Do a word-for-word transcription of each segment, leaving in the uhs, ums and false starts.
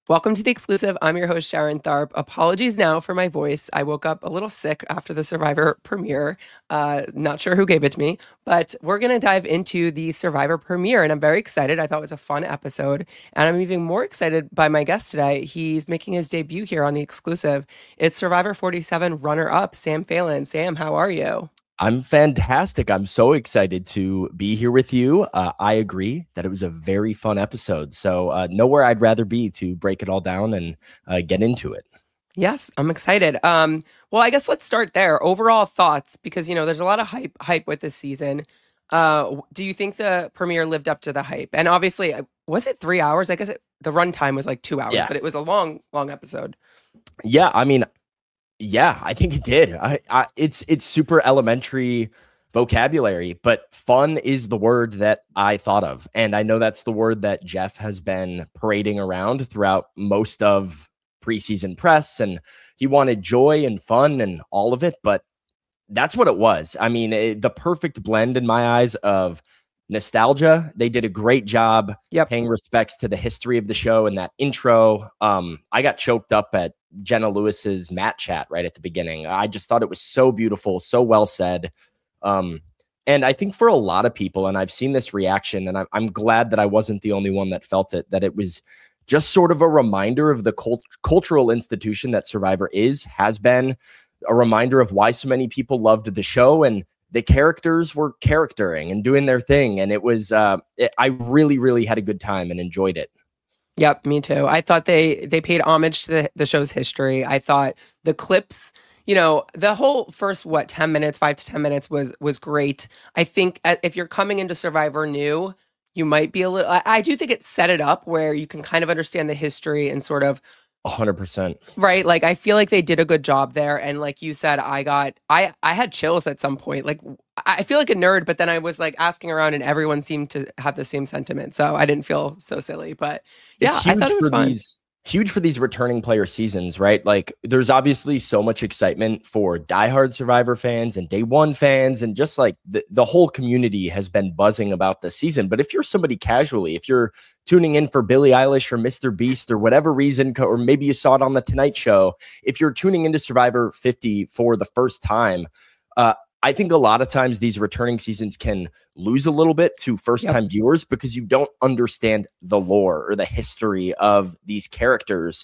Welcome to The Exclusive. I'm your host, Sharon Tharp. Apologies now for my voice. I woke up a little sick after the Survivor premiere. Uh, not sure who gave it to me, but we're going to dive into the Survivor premiere, and I'm very excited. I thought it was a fun episode, and I'm even more excited by my guest today. He's making his debut here on The Exclusive. It's Survivor forty-seven runner-up, Sam Phelan. Sam, how are you? I'm fantastic. I'm so excited to be here with you. Uh, I agree that it was a very fun episode. So uh, nowhere I'd rather be to break it all down and uh, get into it. Yes, I'm excited. Um, well, I guess let's start there. Overall thoughts, because you know there's a lot of hype hype with this season. Uh, do you think the premiere lived up to the hype? And obviously, was it three hours? I guess it, the runtime was like two hours, Yeah. but it was a long, long episode. Yeah, I mean, yeah, I think it did. I, I it's it's super elementary vocabulary, but fun is the word that I thought of. And I know that's the word that Jeff has been parading around throughout most of preseason press. And he wanted joy and fun and all of it. But that's what it was. I mean, it, the perfect blend in my eyes of nostalgia. They did a great job Yep. paying respects to the history of the show and that intro. Um, I got choked up at Jenna Lewis's Matt chat right at the beginning. I just thought it was so beautiful, so well said. Um, and I think for a lot of people, and I've seen this reaction, and I'm, I'm glad that I wasn't the only one that felt it, that it was just sort of a reminder of the cult- cultural institution that Survivor is, has been, a reminder of why so many people loved the show, and the characters were charactering and doing their thing. And it was, uh, it, I really, really had a good time and enjoyed it. Yep, me too. I thought they they paid homage to the, the show's history. I thought the clips, you know, the whole first, what, ten minutes, five to ten minutes was was great. I think uh, if you're coming into Survivor new, you might be a little, I, I do think it set it up where you can kind of understand the history and sort of, A hundred percent. right? Like, I feel like they did a good job there. And like you said, I got, I, I had chills at some point. Like, I feel like a nerd, but then I was like asking around and everyone seemed to have the same sentiment. So I didn't feel so silly, but yeah, It's I huge thought it was for fun. these huge for these returning player seasons, right? Like there's obviously so much excitement for diehard Survivor fans and day one fans, and just like the, the whole community has been buzzing about the season. But if you're somebody casually, if you're tuning in for Billie Eilish or Mister Beast or whatever reason, or maybe you saw it on the Tonight Show, if you're tuning into Survivor fifty for the first time, uh, I think a lot of times these returning seasons can lose a little bit to first-time yep. viewers because you don't understand the lore or the history of these characters.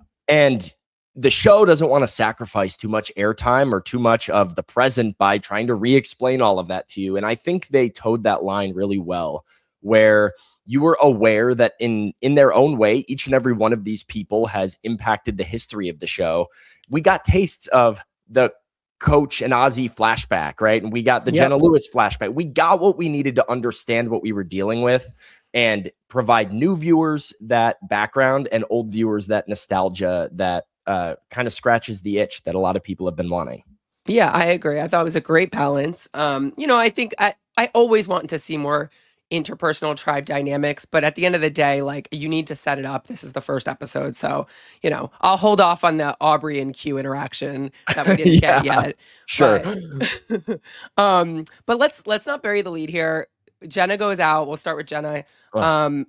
And the show doesn't want to sacrifice too much airtime or too much of the present by trying to re-explain all of that to you. And I think they towed that line really well, where you were aware that in, in their own way, each and every one of these people has impacted the history of the show. We got tastes of the Coach and Ozzy flashback, right? And we got the yep. Jenna Lewis flashback. We got what we needed to understand what we were dealing with and provide new viewers that background and old viewers that nostalgia that uh, kind of scratches the itch that a lot of people have been wanting. Yeah, I agree. I thought it was a great balance. Um, you know, I think I, I always want to see more interpersonal tribe dynamics, but at the end of the day, like, you need to set it up. This is the first episode, so you know I'll hold off on the Aubrey and Q interaction that we didn't yeah, get yet. Sure. But, um, but let's let's not bury the lead here. Jenna goes out. We'll start with Jenna. Um,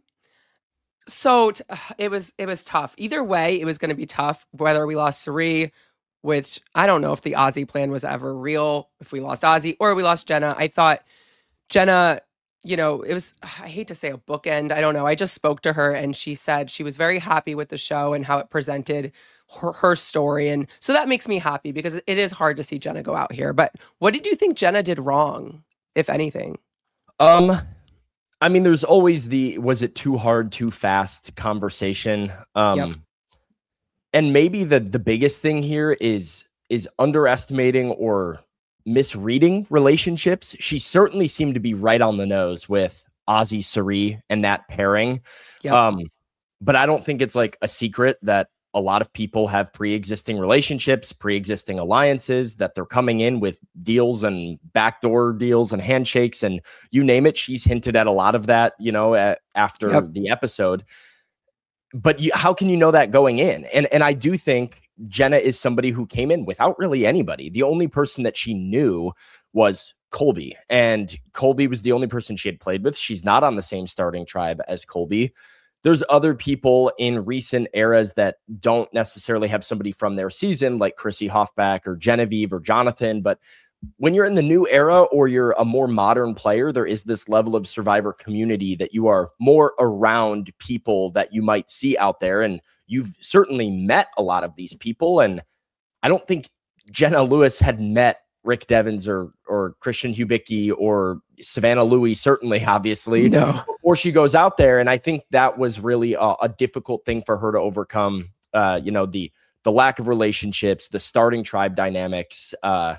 so t- it was it was tough. Either way, it was going to be tough. Whether we lost Cirie, which I don't know if the Ozzy plan was ever real, if we lost Ozzy or we lost Jenna. I thought Jenna, you know, it was, I hate to say a bookend. I don't know. I just spoke to her and she said she was very happy with the show and how it presented her, her story. And so that makes me happy because it is hard to see Jenna go out here. But what did you think Jenna did wrong, if anything? Um, I mean, there's always the, was it too hard, too fast conversation. Um, yep. And maybe the, the biggest thing here is, is underestimating or misreading relationships. She certainly seemed to be right on the nose with Ozzy Cirie and that pairing. Yep. Um, but I don't think it's like a secret that a lot of people have pre-existing relationships, pre-existing alliances, that they're coming in with deals and backdoor deals and handshakes and you name it. She's hinted at a lot of that, you know, at, after yep. the episode. But you, how can you know that going in? And and I do think Jenna is somebody who came in without really anybody. The only person that she knew was Colby, and Colby was the only person she had played with. She's not on the same starting tribe as Colby. there's other people in recent eras that don't necessarily have somebody from their season, like Chrissy Hoffback or Genevieve or Jonathan. But when you're in the new era or you're a more modern player, there is this level of Survivor community that you are more around people that you might see out there. And you've certainly met a lot of these people. And I don't think Jenna Lewis had met Rick Devens or or Christian Hubicki or Savannah Louie, certainly, obviously, no. before she goes out there. And I think that was really a, a difficult thing for her to overcome. Uh, you know, the the lack of relationships, the starting tribe dynamics, uh,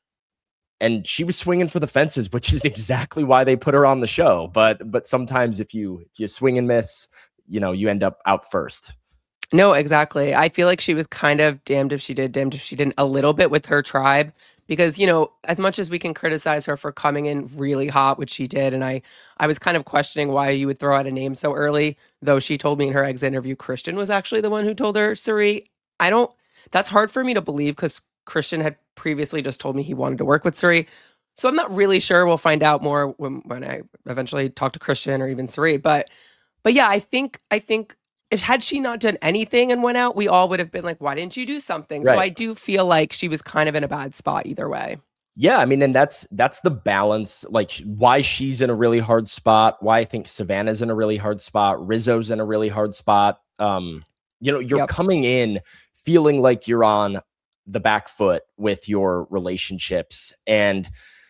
and she was swinging for the fences, which is exactly why they put her on the show. But but sometimes if you if you swing and miss, you know, you end up out first. No, exactly. I feel like she was kind of damned if she did, damned if she didn't, a little bit with her tribe. Because, you know, as much as we can criticize her for coming in really hot, which she did, and I, I was kind of questioning why you would throw out a name so early, though she told me in her exit interview, Christian was actually the one who told her Cirie. I don't, that's hard for me to believe because Christian had previously just told me he wanted to work with Cirie. So I'm not really sure. We'll find out more when, when I eventually talk to Christian or even Cirie. But, but yeah, I think, I think, if had she not done anything and went out, we all would have been like, why didn't you do something? Right. So I do feel like she was kind of in a bad spot either way. Yeah, I mean, and that's that's the balance, like why she's in a really hard spot, why I think Savannah's in a really hard spot, Rizzo's in a really hard spot. Um, you know, you're yep. coming in feeling like you're on the back foot with your relationships. And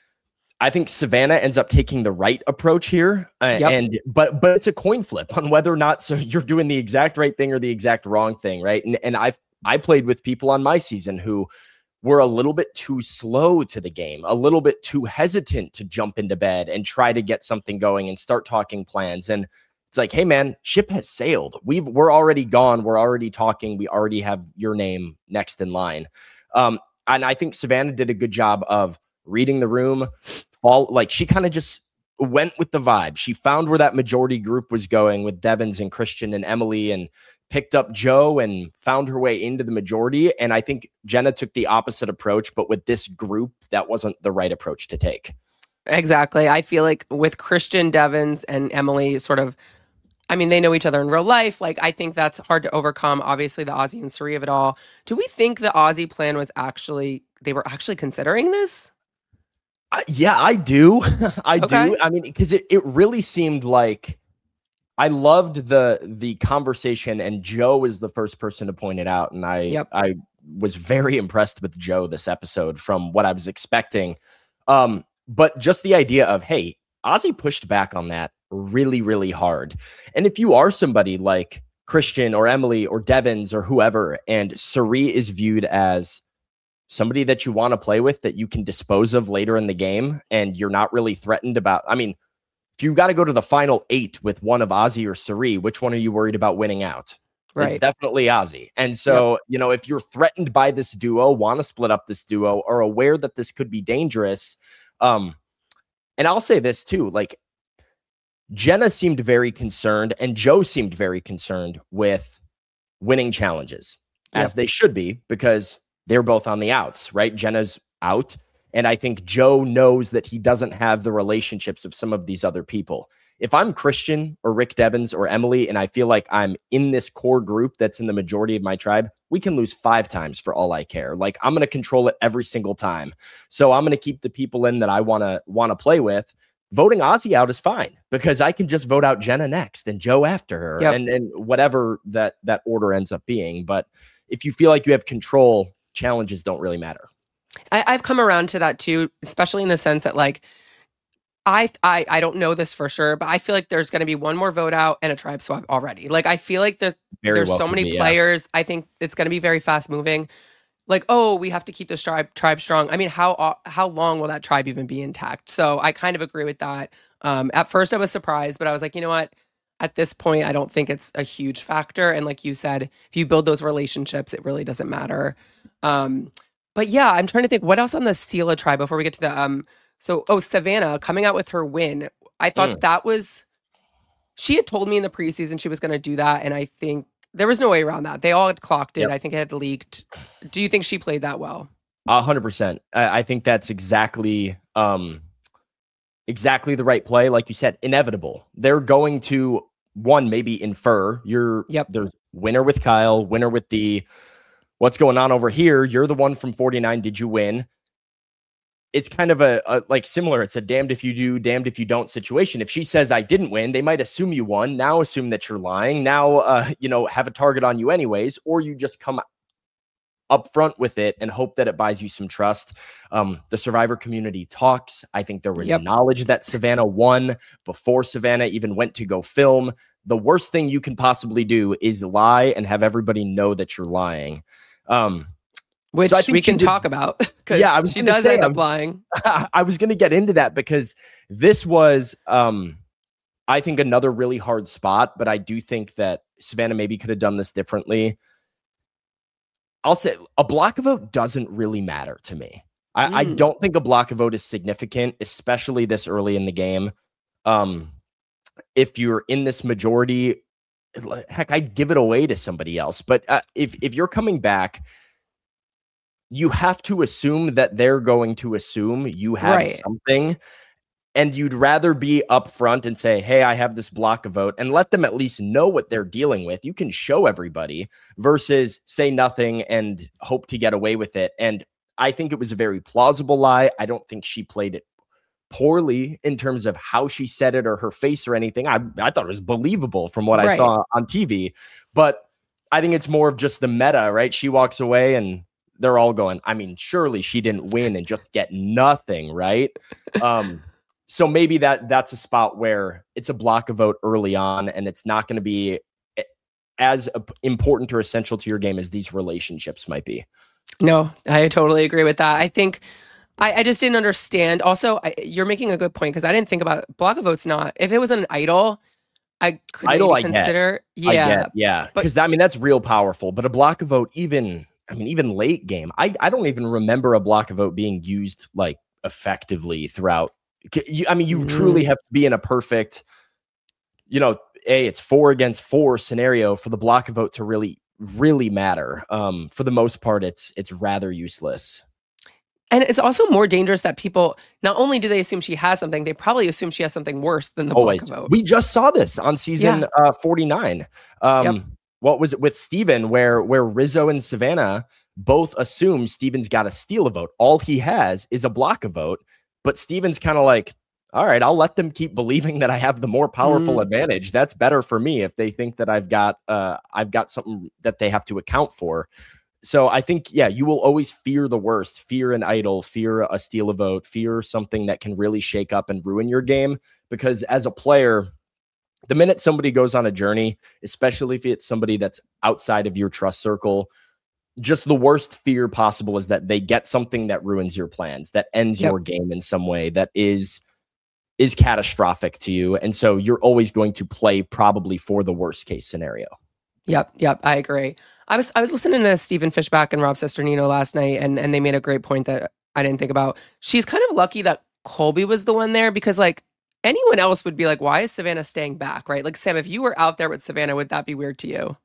I think Savannah ends up taking the right approach here, uh, yep. and but but it's a coin flip on whether or not so you're doing the exact right thing or the exact wrong thing, right? And and I've I played with people on my season who were a little bit too slow to the game, a little bit too hesitant to jump into bed and try to get something going and start talking plans. And it's like, hey man, ship has sailed. We've we're already gone. We're already talking. We already have your name next in line. Um, and I think Savannah did a good job of reading the room. All like she kind of just went with the vibe. She found where that majority group was going with Devens and Christian and Emily, and picked up Joe and found her way into the majority. And I think Jenna took the opposite approach, but with this group, that wasn't the right approach to take. Exactly. I feel like with Christian, Devens, and Emily, sort of, I mean, they know each other in real life. Like, I think that's hard to overcome. Obviously, the Ozzy and Cirie of it all. Do we think the Ozzy plan was actually, they were actually considering this? Uh, yeah, I do. I okay. do. I mean, because it, it really seemed like I loved the the conversation, and Joe is the first person to point it out. And I yep. I was very impressed with Joe this episode from what I was expecting. Um, but just the idea of, hey, Ozzy pushed back on that really, really hard. And if you are somebody like Christian or Emily or Devens or whoever, and Cirie is viewed as somebody that you want to play with that you can dispose of later in the game, and you're not really threatened about, I mean, if you got to go to the final eight with one of Ozzy or Cirie, which one are you worried about winning out? Right. It's definitely Ozzy. And so, yep. you know, if you're threatened by this duo, want to split up this duo, or aware that this could be dangerous. Um, and I'll say this too, like Jenna seemed very concerned and Joe seemed very concerned with winning challenges, yep. as they should be, because they're both on the outs, right? Jenna's out. And I think Joe knows that he doesn't have the relationships of some of these other people. If I'm Christian or Rick Devens or Emily, and I feel like I'm in this core group that's in the majority of my tribe, we can lose five times for all I care. Like, I'm going to control it every single time. So I'm going to keep the people in that I want to want to play with. Voting Ozzy out is fine, because I can just vote out Jenna next and Joe after her, yep. and, and whatever that, that order ends up being. But if you feel like you have control, challenges don't really matter. I, I've come around to that too, especially in the sense that, like, I I I don't know this for sure, but I feel like there's going to be one more vote out and a tribe swap already. Like, I feel like the, there's well so many be, players. Yeah. I think it's going to be very fast moving. Like, oh, we have to keep this tribe tribe strong. I mean, how how long will that tribe even be intact? So I kind of agree with that. Um, at first, I was surprised, but I was like, you know what? At this point, I don't think it's a huge factor. And like you said, if you build those relationships, it really doesn't matter. Um, But yeah, I'm trying to think what else on the Sela tribe before we get to the, um, so, oh, Savannah coming out with her win. I thought mm. that was, she had told me in the preseason she was going to do that. And I think there was no way around that. They all had clocked it. Yep. I think it had leaked. Do you think she played that well? A hundred percent. I think that's exactly, um, exactly the right play. Like you said, inevitable. They're going to one, maybe infer you're Yep. there's winner with Kyle, winner with the what's going on over here. You're the one from forty-nine. Did you win? It's kind of a, a like similar. It's a damned if you do, damned if you don't situation. If she says I didn't win, they might assume you won. Now assume that you're lying. Now, uh, you know, have a target on you anyways, or you just come up front with it and hope that it buys you some trust. Um, the Survivor community talks. I think there was Yep. knowledge that Savannah won before Savannah even went to go film. The worst thing you can possibly do is lie and have everybody know that you're lying. Um, Which so I think we can did, talk about. Yeah, I was she does say, end I, up lying. I was going to get into that because this was, um, I think, another really hard spot. But I do think that Savannah maybe could have done this differently. I'll say a block vote doesn't really matter to me. I, mm. I don't think a block vote is significant, especially this early in the game. Um, if you're in this majority, heck, I'd give it away to somebody else. But uh, if if you're coming back, you have to assume that they're going to assume you have right. something, and you'd rather be upfront and say, hey, I have this block vote, and let them at least know what they're dealing with. You can show everybody versus say nothing and hope to get away with it. And I think it was a very plausible lie. I don't think she played it poorly in terms of how she said it or her face or anything. I, I thought it was believable from what right. I saw on T V, but I think it's more of just the meta, right? She walks away and they're all going, I mean, surely she didn't win and just get nothing, right? Um, so maybe that that's a spot where it's a block of vote early on, and it's not going to be as important or essential to your game as these relationships might be. No, I totally agree with that. I think I, I just didn't understand. Also, I, you're making a good point because I didn't think about block of votes. Not if it was an idol, I could idol, maybe I consider. Get. Yeah, I get, yeah, because I mean that's real powerful. But a block of vote, even. I mean, even late game, I, I don't even remember a block of vote being used like effectively throughout. You, I mean, you mm. truly have to be in a perfect, you know, a it's four against four scenario for the block of vote to really, really matter. Um, for the most part, it's it's rather useless. And it's also more dangerous that people, not only do they assume she has something, they probably assume she has something worse than the Always. block of vote. We just saw this on season yeah. uh, forty-nine. Um, yep. What was it with Steven where where Rizzo and Savannah both assume Steven's got to steal a vote. All he has is a block of vote, but Steven's kind of like, all right, I'll let them keep believing that I have the more powerful mm. advantage. That's better for me if they think that I've got uh, I've got something that they have to account for. So I think, yeah, you will always fear the worst, fear an idol, fear a steal a vote, fear something that can really shake up and ruin your game. Because as a player, the minute somebody goes on a journey, especially if it's somebody that's outside of your trust circle, just the worst fear possible is that they get something that ruins your plans, that ends yep. your game in some way, that is is catastrophic to you. And so you're always going to play probably for the worst case scenario. Yep, yep, I agree. I was I was listening to Stephen Fishbach and Rob Cesternino last night, and, and they made a great point that I didn't think about. She's kind of lucky that Colby was the one there because, like, anyone else would be like, why is Savannah staying back, right? Like, Sam, if you were out there with Savannah, would that be weird to you?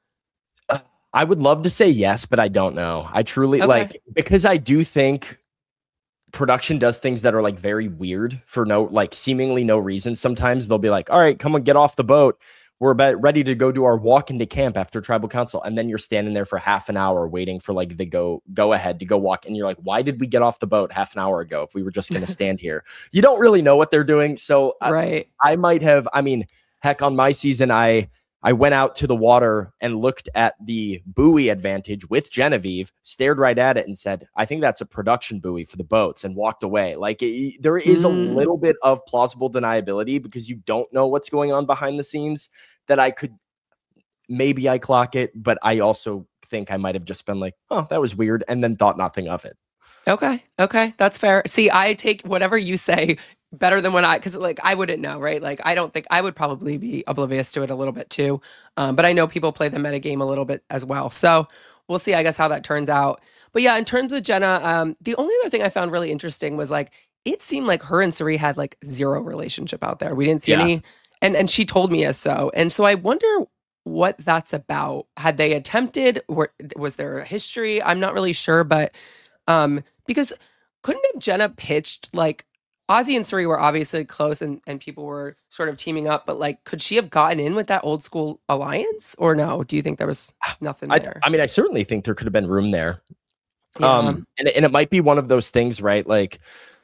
Uh, I would love to say yes, but I don't know. I truly, okay. like, because I do think production does things that are, like, very weird for no, like, seemingly no reason. Sometimes they'll be like, all right, come on, get off the boat. We're about ready to go do our walk into camp after tribal council. And then you're standing there for half an hour waiting for like the go, go ahead to go walk. And you're like, why did we get off the boat half an hour ago if we were just going to stand here? You don't really know what they're doing. So right. I, I might have, I mean, heck, on my season, I, I went out to the water and looked at the buoy advantage with Genevieve, stared right at it and said, I think that's a production buoy for the boats, and walked away. Like it, there is mm. a little bit of plausible deniability because you don't know what's going on behind the scenes. That I could, maybe I clock it, but I also think I might have just been like, oh, that was weird, and then thought nothing of it. Okay. Okay. That's fair. See, I take whatever you say better than when I, because like I wouldn't know, right? Like I don't think I would probably be oblivious to it a little bit too. Um, but I know people play the meta game a little bit as well. So we'll see, I guess, how that turns out. But yeah, in terms of Jenna, um, the only other thing I found really interesting was like, it seemed like her and Cirie had like zero relationship out there. We didn't see yeah. any. And and she told me as so. And so I wonder what that's about. Had they attempted? Or was there a history? I'm not really sure. But um, because couldn't have Jenna pitched like Ozzy and Cirie were obviously close and, and people were sort of teaming up, but like, could she have gotten in with that old school alliance or no? Do you think there was nothing I, there? I mean, I certainly think there could have been room there. Yeah. Um, and, and it might be one of those things, right? Like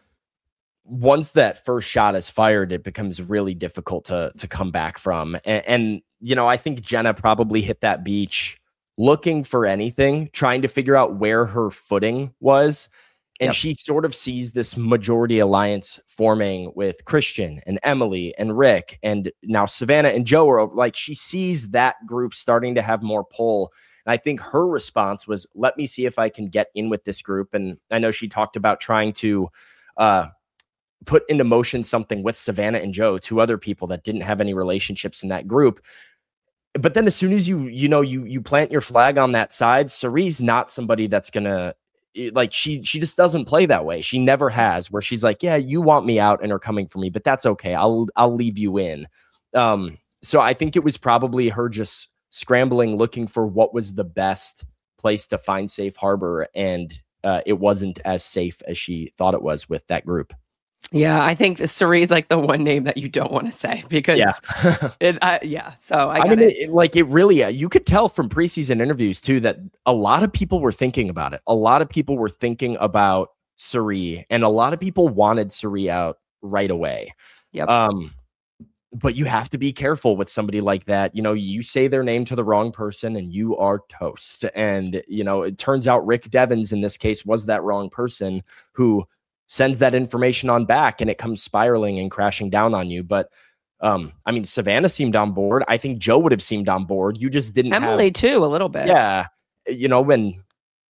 once that first shot is fired, it becomes really difficult to, to come back from. And, and, you know, I think Jenna probably hit that beach looking for anything, trying to figure out where her footing was. And yep. she sort of sees this majority alliance forming with Christian and Emily and Rick. And now Savannah and Joe are like, she sees that group starting to have more pull. And I think her response was, let me see if I can get in with this group. And I know she talked about trying to uh, put into motion something with Savannah and Joe, two other people that didn't have any relationships in that group. But then as soon as you, you know, you, you plant your flag on that side, Cirie's not somebody that's going to, like, she, she just doesn't play that way. She never has, where she's like, yeah, you want me out and are coming for me, but that's okay. I'll, I'll leave you in. Um, so I think it was probably her just scrambling, looking for what was the best place to find safe harbor. And uh, it wasn't as safe as she thought it was with that group. Yeah, I think Cirie is like the one name that you don't want to say because yeah, it, uh, yeah. So I, I mean, it. It, like it really, uh, you could tell from preseason interviews too that a lot of people were thinking about it. A lot of people were thinking about Cirie, and a lot of people wanted Cirie out right away. Yep. Um, but you have to be careful with somebody like that. You know, you say their name to the wrong person, and you are toast. And you know, it turns out Rick Devens in this case was that wrong person who sends that information on back, and it comes spiraling and crashing down on you. But um, I mean, Savannah seemed on board. I think Joe would have seemed on board. You just didn't Emily have, too, a little bit. Yeah. You know, when,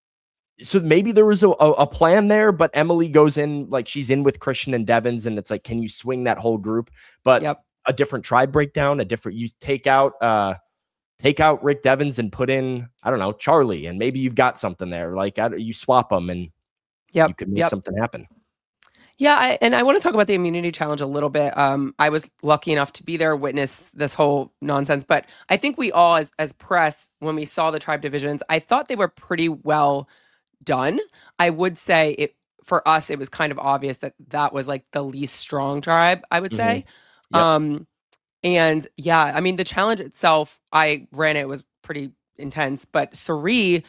so maybe there was a, a plan there, but Emily goes in, like she's in with Christian and Devens, and it's like, can you swing that whole group? But yep. a different tribe breakdown, a different, you take out, uh, take out Rick Devens and put in, I don't know, Charlie, and maybe you've got something there. Like I, you swap them and yep. you could make yep. something happen. Yeah, I, and I want to talk about the immunity challenge a little bit. Um, I was lucky enough to be there, witness this whole nonsense, but I think we all, as as press, when we saw the tribe divisions, I thought they were pretty well done. I would say it for us, it was kind of obvious that that was like the least strong tribe, I would say. Mm-hmm. Yep. Um, and yeah, I mean, the challenge itself, I ran it, was pretty intense, but Cirie,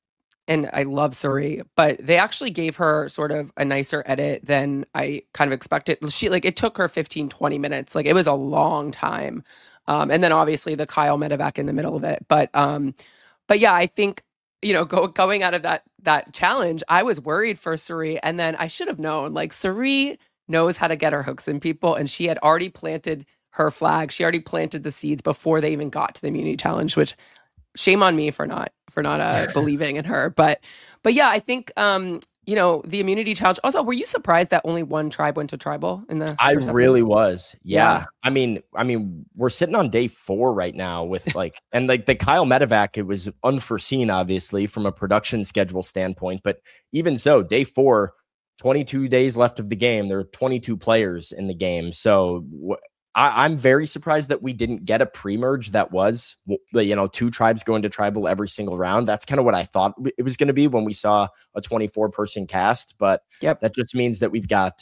and I love Cirie, but they actually gave her sort of a nicer edit than I kind of expected. She like, it took her fifteen, twenty minutes. Like it was a long time. Um, and then obviously the Kyle medevac in the middle of it. But, um, but yeah, I think, you know, go, going out of that, that challenge, I was worried for Cirie. And then I should have known, like Cirie knows how to get her hooks in people. And she had already planted her flag. She already planted the seeds before they even got to the immunity challenge, which shame on me for not for not uh, believing in her. But but yeah, I think um, you know, the immunity challenge. Also, were you surprised that only one tribe went to tribal in the? I really was. Yeah. yeah. I mean, I mean, we're sitting on day four right now with like, and like the Kyle medevac, it was unforeseen, obviously, from a production schedule standpoint. But even so, day four, twenty-two days left of the game. There are twenty-two players in the game. So wh- I, I'm very surprised that we didn't get a pre-merge that was, you know, two tribes going to tribal every single round. That's kind of what I thought it was going to be when we saw a twenty-four person cast. But yep. that just means that we've got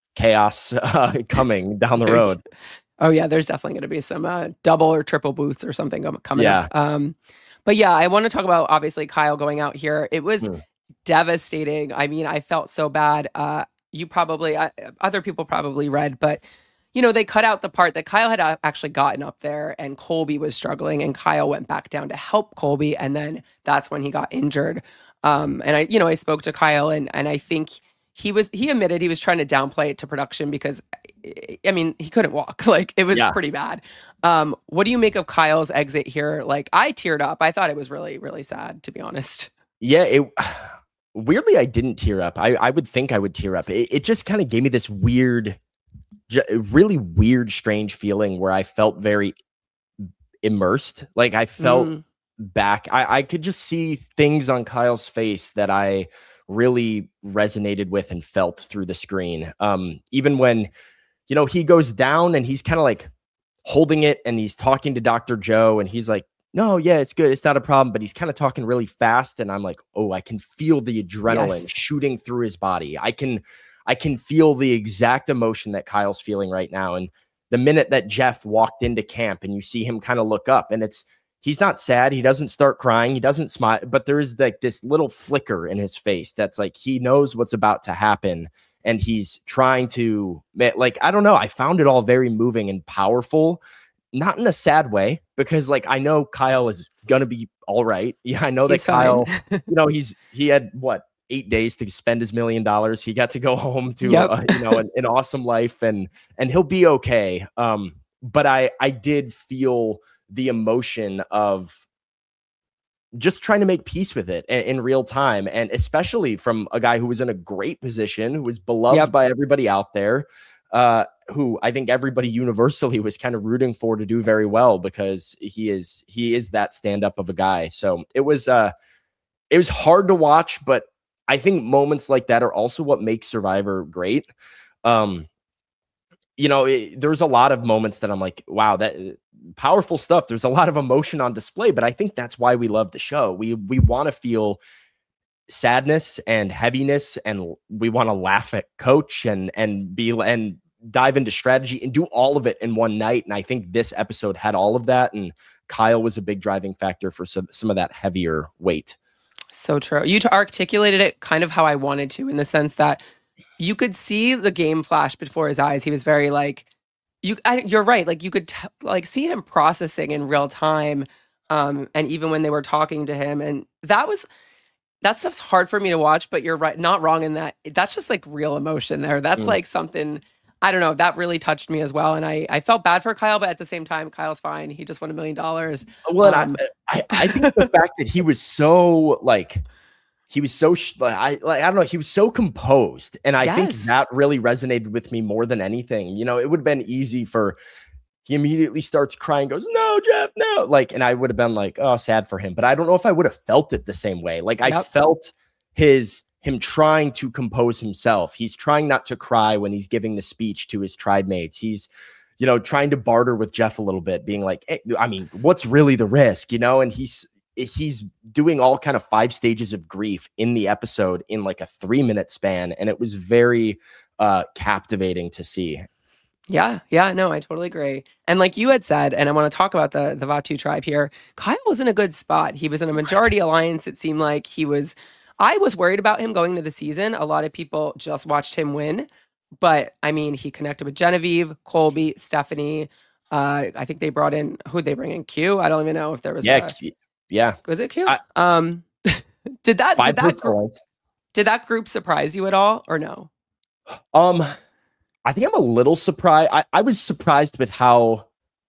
chaos uh, coming down the road. Oh yeah, there's definitely going to be some uh, double or triple booths or something coming yeah. up. Um, but yeah, I want to talk about obviously Kyle going out here. It was mm. devastating. I mean, I felt so bad. Uh, you probably, uh, other people probably read, but you know, they cut out the part that Kyle had actually gotten up there and Colby was struggling and Kyle went back down to help Colby. And then that's when he got injured. Um, and I, you know, I spoke to Kyle and, and I think he was, he admitted he was trying to downplay it to production because, I mean, he couldn't walk. Like it was yeah. pretty bad. Um, what do you make of Kyle's exit here? Like I teared up. I thought it was really, really sad, to be honest. Yeah. It weirdly, I didn't tear up. I, I would think I would tear up. It, it just kind of gave me this weird, really weird, strange feeling where I felt very immersed. Like I felt mm. back. I, I could just see things on Kyle's face that I really resonated with and felt through the screen. Um, even when, you know, he goes down and he's kind of like holding it and he's talking to Doctor Joe and he's like, no, yeah, it's good. It's not a problem. But he's kind of talking really fast. And I'm like, oh, I can feel the adrenaline yes. shooting through his body. I can, I can feel the exact emotion that Kyle's feeling right now. And the minute that Jeff walked into camp and you see him kind of look up, and it's, he's not sad. He doesn't start crying. He doesn't smile, but there is like this little flicker in his face. That's like, he knows what's about to happen. And he's trying to, like, I don't know. I found it all very moving and powerful, not in a sad way, because like, I know Kyle is going to be all right. Yeah. I know that He's Kyle, you know, he's, he had what, eight days to spend his million dollars. He got to go home to, yep. uh, you know, an, an awesome life, and, and he'll be okay. Um, but I, I did feel the emotion of just trying to make peace with it in, in real time. And especially from a guy who was in a great position, who was beloved yep. by everybody out there, uh, who I think everybody universally was kind of rooting for to do very well, because he is, he is that stand up of a guy. So it was, uh, it was hard to watch, but I think moments like that are also what makes Survivor great. Um, you know, it, there's a lot of moments that I'm like, wow, that powerful stuff. There's a lot of emotion on display, but I think that's why we love the show. We, we want to feel sadness and heaviness, and we want to laugh at Coach and, and be, and dive into strategy and do all of it in one night. And I think this episode had all of that. And Kyle was a big driving factor for some, some of that heavier weight. So true. You articulated it kind of how I wanted to, in the sense that you could see the game flash before his eyes. He was very like, you, I, you're right. Like you could t- like see him processing in real time. Um, and even when they were talking to him, and that was, that stuff's hard for me to watch, but you're right. Not wrong in that. That's just like real emotion there. That's mm. like something, I don't know, that really touched me as well. And I, I felt bad for Kyle, but at the same time, Kyle's fine. He just won a million dollars. Well, um, I, I, I think the fact that he was so like, he was so, I like, I don't know, he was so composed. And I yes. think that really resonated with me more than anything. You know, it would have been easy for, he immediately starts crying, goes, no, Jeff, no. Like, and I would have been like, oh, sad for him. But I don't know if I would have felt it the same way. Like yep. I felt his, him trying to compose himself. He's trying not to cry when he's giving the speech to his tribe mates. He's, you know, trying to barter with Jeff a little bit, being like, hey, I mean, what's really the risk, you know? And he's, he's doing all kind of five stages of grief in the episode in like a three minute span. And it was very uh, captivating to see. Yeah. Yeah, no, I totally agree. And like you had said, and I want to talk about the, the Vatu tribe here, Kyle was in a good spot. He was in a majority alliance. It seemed like he was, I was worried about him going into the season. A lot of people just watched him win, but I mean, he connected with Genevieve, Colby, Stephanie. Uh, I think they brought in, who'd they bring in? Q? I don't even know if there was yeah, a, yeah. Was it Q? I, um, did that, did that, group, did that group surprise you at all or no? Um, I think I'm a little surprised. I, I was surprised with how,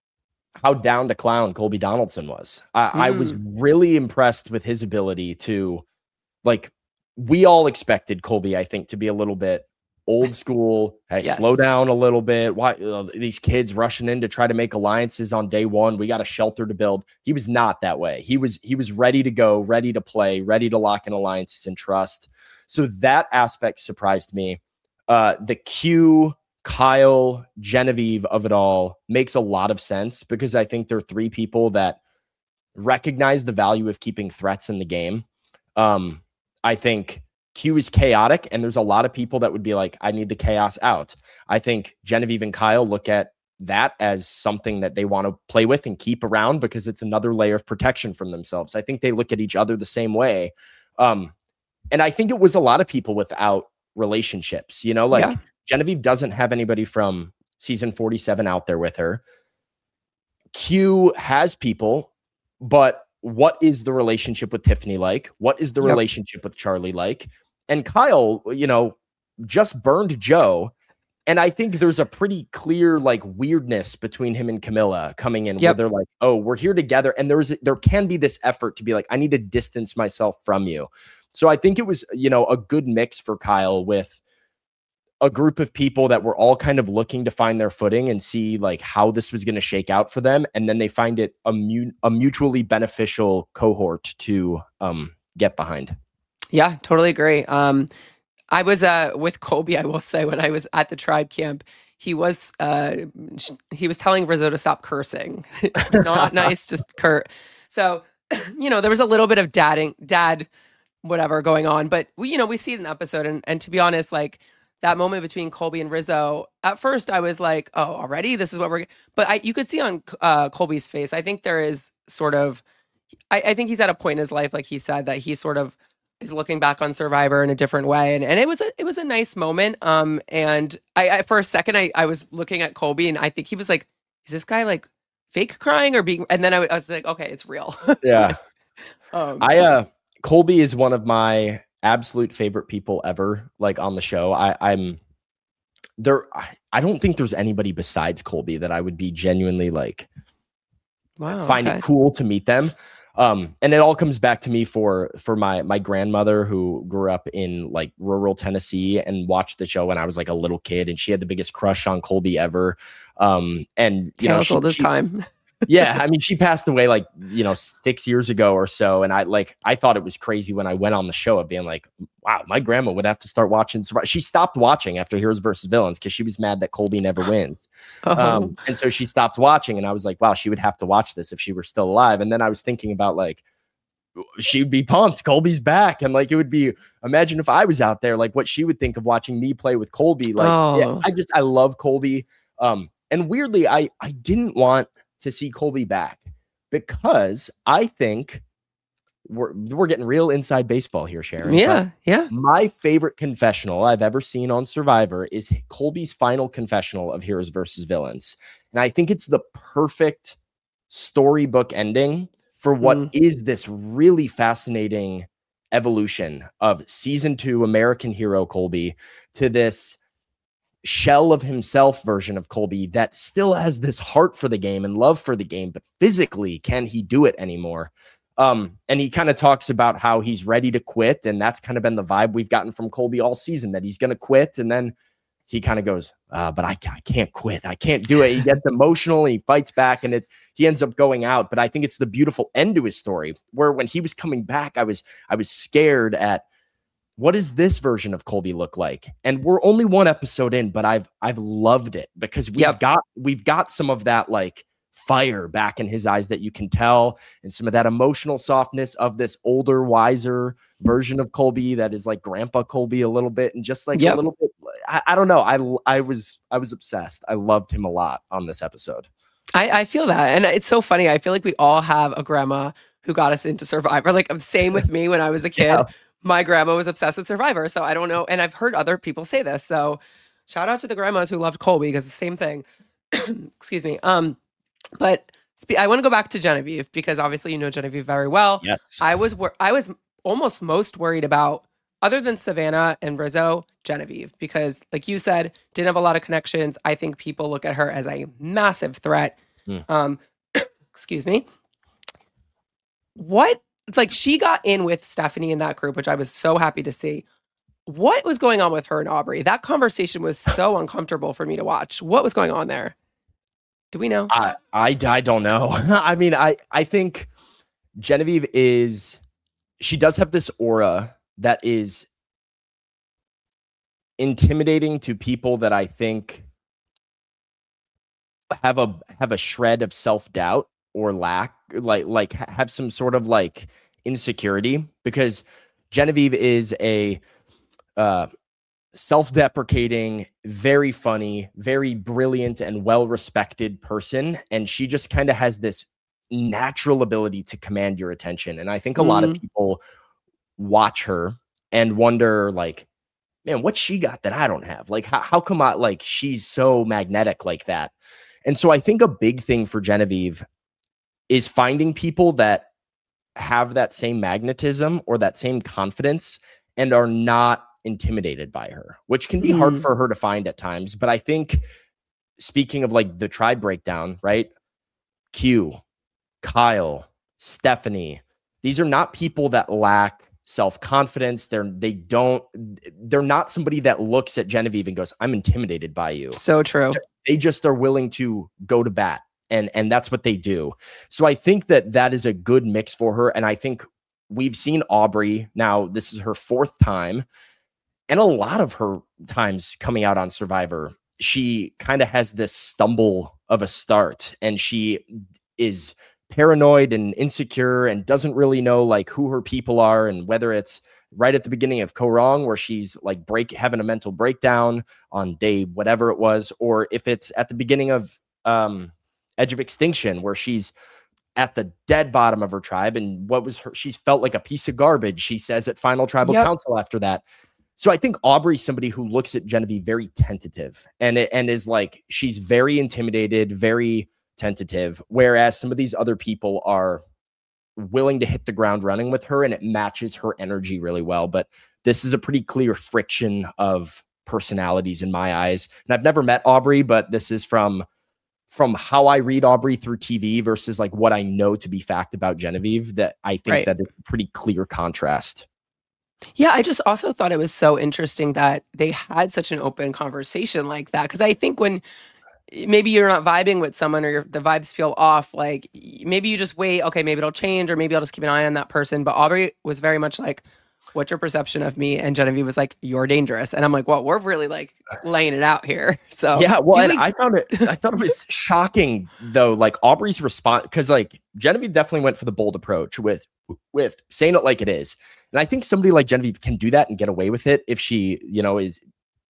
how down to clown Colby Donaldson was. I, mm. I was really impressed with his ability to, like, we all expected Colby, I think, to be a little bit old school. Hey, yes. slow down a little bit. Why uh, these kids rushing in to try to make alliances on day one? We got a shelter to build. He was not that way. He was he was ready to go, ready to play, ready to lock in alliances and trust. So that aspect surprised me. Uh, the Q, Kyle, Genevieve of it all makes a lot of sense, because I think they're three people that recognize the value of keeping threats in the game. Um, I think Q is chaotic, and there's a lot of people that would be like, I need the chaos out. I think Genevieve and Kyle look at that as something that they want to play with and keep around, because it's another layer of protection from themselves. I think they look at each other the same way. Um, and I think it was a lot of people without relationships, you know, like yeah. Genevieve doesn't have anybody from season forty-seven out there with her. Q has people, but what is the relationship with Tiffany like? What is the yep. relationship with Charlie like? And Kyle, you know, just burned Joe. And I think there's a pretty clear like weirdness between him and Camilla coming in yep. where they're like, oh, we're here together. And there's, there can be this effort to be like, I need to distance myself from you. So I think it was, you know, a good mix for Kyle with a group of people that were all kind of looking to find their footing and see like how this was going to shake out for them. And then they find it a, mu- a mutually beneficial cohort to um, get behind. Yeah, totally agree. Um, I was uh, with Colby, I will say, when I was at the tribe camp, he was uh, he was telling Rizzo to stop cursing. It's not nice, just curt. So, you know, there was a little bit of dadding, dad, whatever going on. But, we, you know, we see it in the episode. And, and to be honest, like, that moment between Colby and Rizzo, at first I was like, oh, already? This is what we're, but I, you could see on uh, Colby's face, I think there is sort of, I, I think he's at a point in his life, like he said, that he sort of is looking back on Survivor in a different way. And, and it was a, it was a nice moment. Um, and I, I for a second, I, I was looking at Colby and I think he was like, is this guy like fake crying or being, and then I, I was like, okay, it's real. Yeah. um, I, uh, Colby is one of my absolute favorite people ever, like on the show. I, I'm there. I, I don't think there's anybody besides Colby that I would be genuinely like, wow, find okay. it cool to meet them. Um, and it all comes back to me for, for my, my grandmother who grew up in like rural Tennessee and watched the show when I was like a little kid, and she had the biggest crush on Colby ever. Um, and you know, she, all this she, time. yeah, I mean, she passed away like, you know, six years ago or so. And I like, I thought it was crazy when I went on the show of being like, wow, my grandma would have to start watching. She stopped watching after Heroes versus Villains because she was mad that Colby never wins. Oh. Um, and so she stopped watching. And I was like, wow, she would have to watch this if she were still alive. And then I was thinking about like, she'd be pumped. Colby's back. And like, it would be, imagine if I was out there, like what she would think of watching me play with Colby. Like, oh. yeah, I just, I love Colby. Um, and weirdly, I, I didn't want to see Colby back because I think we're we're getting real inside baseball here, Sharon. Yeah, but yeah. My favorite confessional I've ever seen on Survivor is Colby's final confessional of Heroes versus Villains. And I think it's the perfect storybook ending for what mm. is this really fascinating evolution of season two American hero Colby to this shell of himself version of Colby that still has this heart for the game and love for the game, but physically, can he do it anymore? Um, and he kind of talks about how he's ready to quit. And that's kind of been the vibe we've gotten from Colby all season, that he's going to quit. And then he kind of goes, uh, but I, I can't quit. I can't do it. He gets emotional and he fights back and it, he ends up going out. But I think it's the beautiful end to his story where when he was coming back, I was, I was scared at, what does this version of Colby look like? And we're only one episode in, but I've I've loved it because we've yep. got we've got some of that like fire back in his eyes that you can tell, and some of that emotional softness of this older, wiser version of Colby that is like Grandpa Colby a little bit, and just like yep. a little bit. I, I don't know. I I was I was obsessed. I loved him a lot on this episode. I, I feel that, and it's so funny. I feel like we all have a grandma who got us into Survivor. Like same with me when I was a kid. Yeah. My grandma was obsessed with Survivor, so I don't know. And I've heard other people say this. So shout out to the grandmas who loved Colby because the same thing. Excuse me. Um, but spe- I want to go back to Genevieve because obviously you know Genevieve very well. Yes. I was wor- I was almost most worried about, other than Savannah and Rizzo, Genevieve, because like you said, didn't have a lot of connections. I think people look at her as a massive threat. Mm. Um, excuse me. What? Like she got in with Stephanie in that group, which I was so happy to see. What was going on with her and Aubrey? That conversation was so uncomfortable for me to watch. What was going on there? Do we know? I I, I don't know. I mean, I, I think Genevieve is, she does have this aura that is intimidating to people that I think have a have a shred of self-doubt or lack, like like have some sort of like insecurity, because Genevieve is a uh, self-deprecating, very funny, very brilliant, and well-respected person, and she just kind of has this natural ability to command your attention. And I think a mm-hmm. lot of people watch her and wonder, like, man, what she got that I don't have? Like, how, how come I, like, she's so magnetic like that? And so I think a big thing for Genevieve is finding people that have that same magnetism or that same confidence and are not intimidated by her, which can be mm. hard for her to find at times. But I think, speaking of like the tribe breakdown, right? Q, Kyle, Stephanie, these are not people that lack self-confidence. They're, they don't, they're not somebody that looks at Genevieve and goes, I'm intimidated by you. So true. They just are willing to go to bat. And, and that's what they do. So I think that that is a good mix for her. And I think we've seen Aubrey now, this is her fourth time. And a lot of her times coming out on Survivor, she kind of has this stumble of a start, and she is paranoid and insecure and doesn't really know like who her people are and whether it's right at the beginning of Ko Wrong, where she's like break having a mental breakdown on day whatever it was, or if it's at the beginning of um, Edge of Extinction, where she's at the dead bottom of her tribe, and what was her, she's felt like a piece of garbage, she says at Final Tribal yep. Council after that. So I think Aubrey's somebody who looks at Genevieve very tentative and, and is like, she's very intimidated, very tentative, whereas some of these other people are willing to hit the ground running with her, and it matches her energy really well. But this is a pretty clear friction of personalities in my eyes. And I've never met Aubrey, but this is from from how I read Aubrey through T V versus like what I know to be fact about Genevieve, that I think right. that it's a pretty clear contrast. Yeah, I just also thought it was so interesting that they had such an open conversation like that. Because I think when maybe you're not vibing with someone, or the vibes feel off, like maybe you just wait, okay, maybe it'll change, or maybe I'll just keep an eye on that person. But Aubrey was very much like, what's your perception of me? And Genevieve was like, you're dangerous. And I'm like, well, we're really like laying it out here. So yeah, well, and we- I found it, I thought it was shocking though, like Aubrey's response, because like Genevieve definitely went for the bold approach with, with saying it like it is. And I think somebody like Genevieve can do that and get away with it if she, you know, is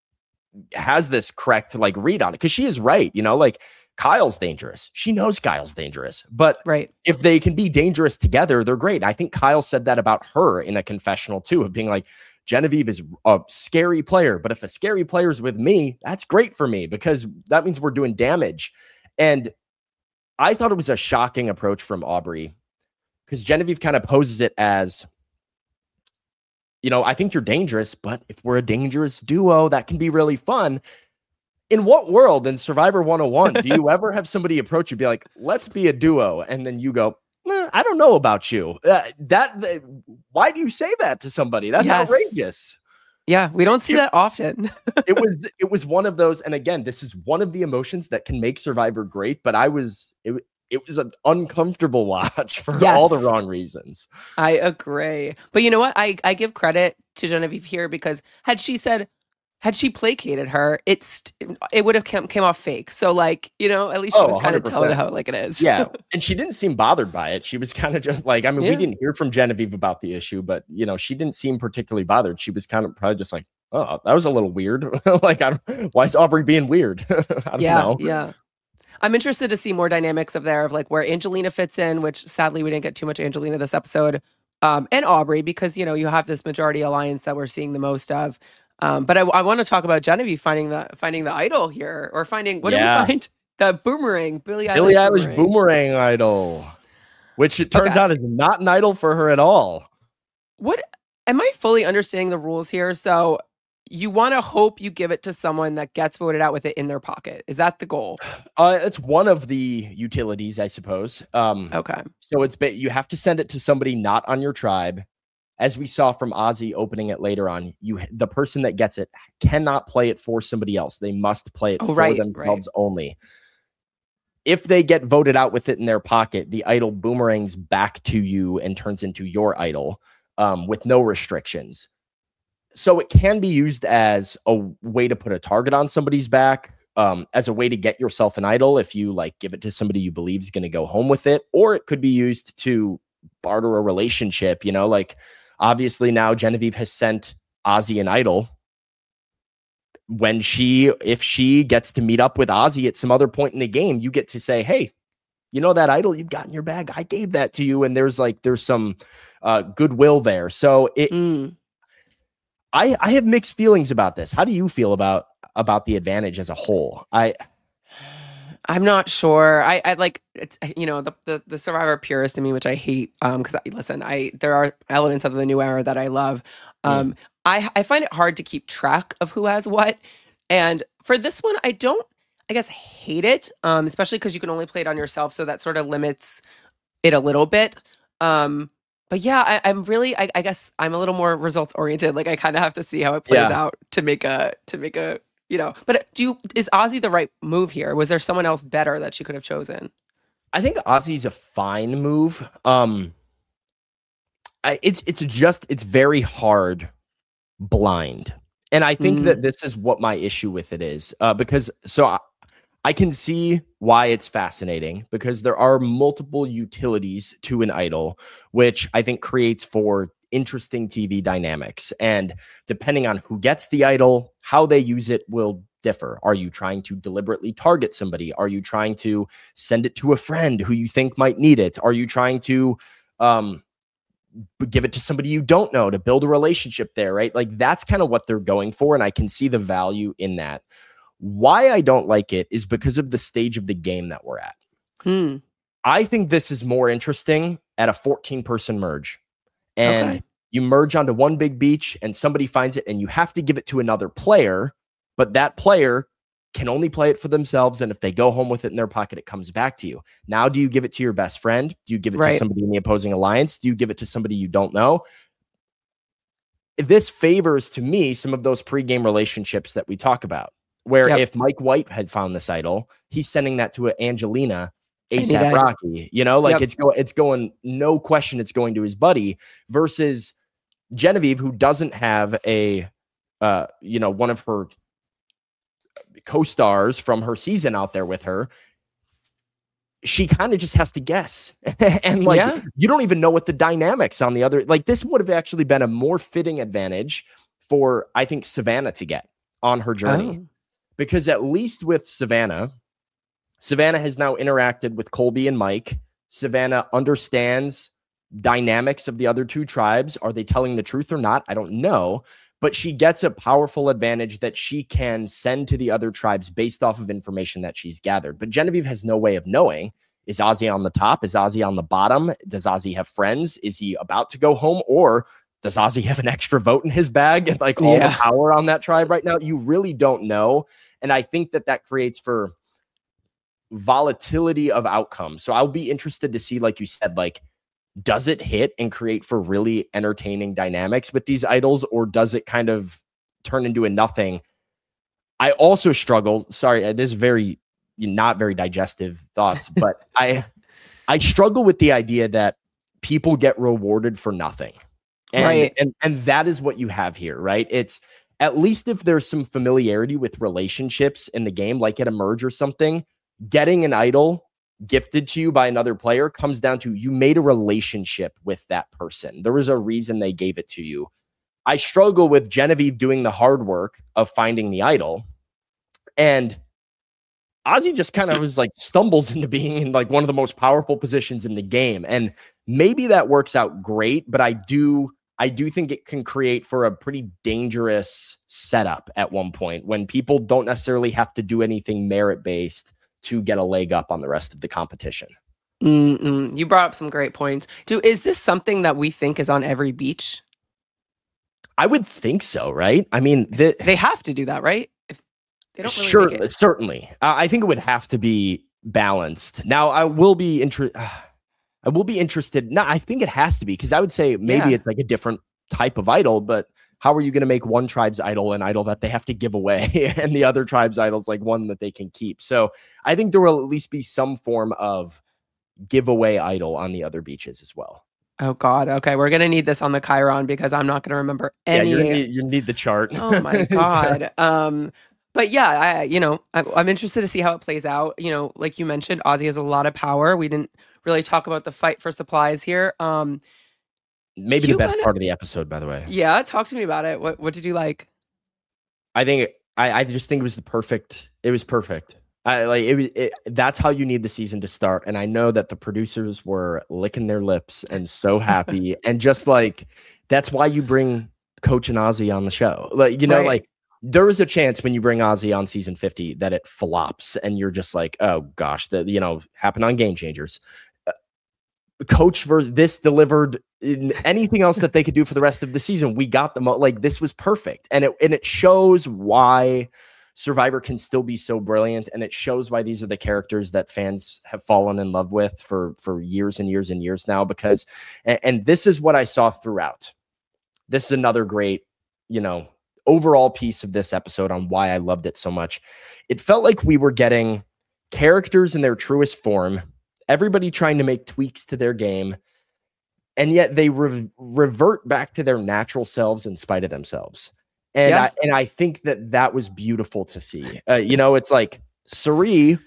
has this correct like read on it. Because she is right, you know, like Kyle's dangerous. She knows Kyle's dangerous. But right. if they can be dangerous together, they're great. I think Kyle said that about her in a confessional too, of being like, Genevieve is a scary player, but if a scary player is with me, that's great for me because that means we're doing damage. And I thought it was a shocking approach from Aubrey, because Genevieve kind of poses it as, you know, I think you're dangerous, but if we're a dangerous duo, that can be really fun. In what world in Survivor one oh one do you ever have somebody approach you, be like, let's be a duo? And then you go, eh, I don't know about you. Uh, that, uh, why do you say that to somebody? That's yes. outrageous. Yeah, we don't see it, that often. it was it was one of those, and again, this is one of the emotions that can make Survivor great, but I was it, it was an uncomfortable watch for yes. all the wrong reasons. I agree. But you know what? I, I give credit to Genevieve here, because had she said, had she placated her, it's it would have come, came off fake. So like, you know, at least she oh, was kind of telling it how like it is. Yeah. And she didn't seem bothered by it. She was kind of just like, I mean, yeah. we didn't hear from Genevieve about the issue, but you know, she didn't seem particularly bothered. She was kind of probably just like, oh, that was a little weird. like, I don't, why is Aubrey being weird? I don't yeah, know. Yeah. I'm interested to see more dynamics of there, of like where Angelina fits in, which sadly we didn't get too much Angelina this episode, um, and Aubrey, because, you know, you have this majority alliance that we're seeing the most of. Um, but I, I want to talk about Genevieve finding the finding the idol here, or finding, what yeah. did we find? The boomerang, Billie Eilish, Billie Eilish boomerang. boomerang idol, which it turns okay. out is not an idol for her at all. What, am I fully understanding the rules here? So you want to hope you give it to someone that gets voted out with it in their pocket. Is that the goal? Uh, it's one of the utilities, I suppose. Um, okay. So it's you have to send it to somebody not on your tribe. As we saw from Ozzy opening it later on, you the person that gets it cannot play it for somebody else. They must play it oh, for right, themselves right. only. If they get voted out with it in their pocket, the idol boomerangs back to you and turns into your idol um, with no restrictions. So it can be used as a way to put a target on somebody's back, um, as a way to get yourself an idol if you like give it to somebody you believe is going to go home with it, or it could be used to barter a relationship. You know, like obviously now Genevieve has sent Ozzy an idol. When she, if she gets to meet up with Ozzy at some other point in the game, you get to say, hey, you know, that idol you've got in your bag, I gave that to you. And there's like, there's some uh, goodwill there. So it, mm. I, I have mixed feelings about this. How do you feel about, about the advantage as a whole? I, I'm not sure. I, I like, it's, you know, the, the, the Survivor purist in me, which I hate. Um, cause I, listen, I, there are elements of the new era that I love. Um, mm. I, I find it hard to keep track of who has what. And for this one, I don't, I guess, hate it, um, especially because you can only play it on yourself. So that sort of limits it a little bit. Um, but yeah, I, I'm really, I, I guess I'm a little more results oriented. Like I kind of have to see how it plays yeah. out to make a, to make a, you know, but do you, is Ozzy the right move here? Was there someone else better that she could have chosen? I think Ozzy's a fine move. Um, I, it's, it's just, it's very hard blind. And I think mm. that this is what my issue with it is, uh, because so I, I can see why it's fascinating, because there are multiple utilities to an idol, which I think creates for interesting T V dynamics. And depending on who gets the idol, how they use it will differ. Are you trying to deliberately target somebody? Are you trying to send it to a friend who you think might need it? Are you trying to um, give it to somebody you don't know to build a relationship there, right? Like that's kind of what they're going for. And I can see the value in that. Why I don't like it is because of the stage of the game that we're at. Hmm. I think this is more interesting at a fourteen person merge. And Okay. you merge onto one big beach and somebody finds it and you have to give it to another player, but that player can only play it for themselves. And if they go home with it in their pocket, it comes back to you. Now, do you give it to your best friend? Do you give it Right. to somebody in the opposing alliance? Do you give it to somebody you don't know? This favors, to me, some of those pregame relationships that we talk about, where Yep. if Mike White had found this idol, he's sending that to Angelina Any ASAP day. Rocky, you know, like Yep. it's going, it's going, no question, it's going to his buddy versus Genevieve, who doesn't have a, uh, you know, one of her co-stars from her season out there with her. She kind of just has to guess. And like, Yeah. you don't even know what the dynamics on the other, like this would have actually been a more fitting advantage for, I think, Savannah to get on her journey. Oh. Because at least with Savannah, Savannah has now interacted with Colby and Mike. Savannah understands dynamics of the other two tribes. Are they telling the truth or not? I don't know. But she gets a powerful advantage that she can send to the other tribes based off of information that she's gathered. But Genevieve has no way of knowing. Is Ozzy on the top? Is Ozzy on the bottom? Does Ozzy have friends? Is he about to go home? Or does Ozzy have an extra vote in his bag and like all Yeah. the power on that tribe right now? You really don't know. And I think that that creates for volatility of outcome. So I'll be interested to see, like you said, like, does it hit and create for really entertaining dynamics with these idols, or does it kind of turn into a nothing? I also struggle. Sorry, this is very not very digestive thoughts, but I I struggle with the idea that people get rewarded for nothing. And, Right. and and that is what you have here, right? It's at least if there's some familiarity with relationships in the game, like at a merge or something, getting an idol gifted to you by another player comes down to you made a relationship with that person. There was a reason they gave it to you. I struggle with Genevieve doing the hard work of finding the idol, and Ozzy just kind of was like stumbles into being in like one of the most powerful positions in the game. And maybe that works out great, but I do I do think it can create for a pretty dangerous setup at one point when people don't necessarily have to do anything merit-based to get a leg up on the rest of the competition. Mm-mm. You brought up some great points. Do is this something that we think is on every beach? I would think so, right? I mean, the, They have to do that, right? If they don't really sure, make it. certainly. Uh, I think it would have to be balanced. Now, I will be interested. Uh, I will be interested. No, I think it has to be, because I would say maybe Yeah. it's like a different type of idol, but how are you going to make one tribe's idol an idol that they have to give away and the other tribe's idol's like one that they can keep? So I think there will at least be some form of giveaway idol on the other beaches as well. Oh God. Okay, we're gonna need this on the Chiron because I'm not gonna remember any. Yeah, you're gonna need, you need the chart. Oh my God. um, but yeah, I you know I'm, I'm interested to see how it plays out. You know, like you mentioned, Ozzy has a lot of power. We didn't really talk about the fight for supplies here. Um, Maybe you the best kinda- part of the episode, by the way. yeah, talk to me about it. What what did you like? I think I, I just think it was the perfect. It was perfect. I like it, was- it. That's how you need the season to start. And I know that the producers were licking their lips and so happy, and just like that's why you bring Coach and Ozzy on the show. Like you know, Right. like there is a chance when you bring Ozzy on season fifty that it flops, and you're just like, oh gosh, that you know happened on Game Changers. Uh, Coach versus this delivered. In anything else that they could do for the rest of the season, we got them. Like this was perfect, and it and it shows why Survivor can still be so brilliant, and it shows why these are the characters that fans have fallen in love with for for years and years and years now. Because, and, and this is what I saw throughout. This is another great, you know, overall piece of this episode on why I loved it so much. It felt like we were getting characters in their truest form. Everybody trying to make tweaks to their game. And yet they re- revert back to their natural selves in spite of themselves. And, Yeah. I, and I think that that was beautiful to see. Uh, you know, it's like Sari,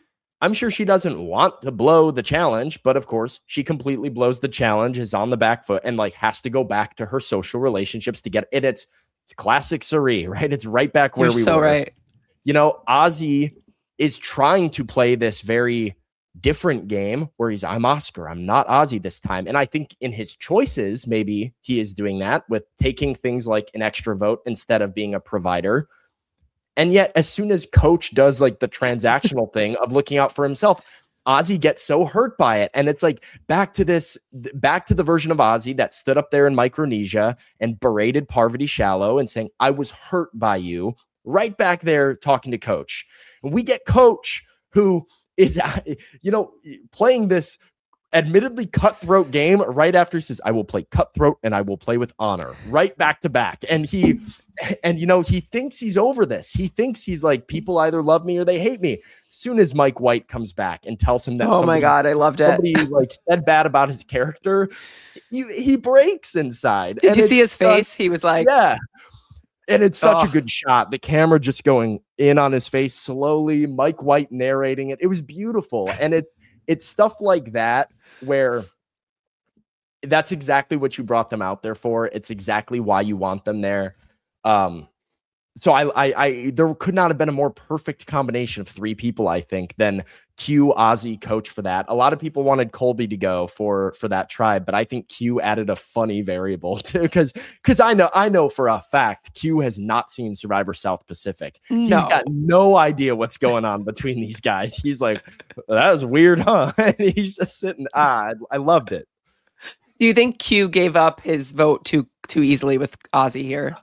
I'm sure she doesn't want to blow the challenge, but of course she completely blows the challenge, is on the back foot, and like has to go back to her social relationships to get it. It's it's classic Cirie, right? It's right back where You're we so were. Right. You know, Ozzy is trying to play this very different game where he's, I'm Oscar, I'm not Ozzy this time. And I think in his choices, maybe he is doing that with taking things like an extra vote instead of being a provider. And yet, as soon as Coach does like the transactional thing of looking out for himself, Ozzy gets so hurt by it. And it's like back to this, back to the version of Ozzy that stood up there in Micronesia and berated Parvati Shallow and saying, I was hurt by you, right back there talking to Coach. And we get Coach who is, you know, playing this admittedly cutthroat game right after he says, I will play cutthroat and I will play with honor, right back to back. And he, and you know, he thinks he's over this. He thinks he's like, people either love me or they hate me. Soon as Mike White comes back and tells him that, oh somebody, my God, I loved it. Somebody like said bad about his character. He, he breaks inside. Did and you see his face? Uh, he was like, yeah. And it's such oh. a good shot. The camera just going in on his face slowly. Mike White narrating it. It was beautiful. And it it's stuff like that where that's exactly what you brought them out there for. It's exactly why you want them there. Um, so I, I, I, there could not have been a more perfect combination of three people, I think, than Q, Ozzy, Coach for that. A lot of people wanted Colby to go for, for that tribe, but I think Q added a funny variable too. Cause, cause I know, I know for a fact, Q has not seen Survivor South Pacific. No. He's got no idea what's going on between these guys. He's like, that was weird, huh? And he's just sitting, ah, I, I loved it. Do you think Q gave up his vote too, too easily with Ozzy here?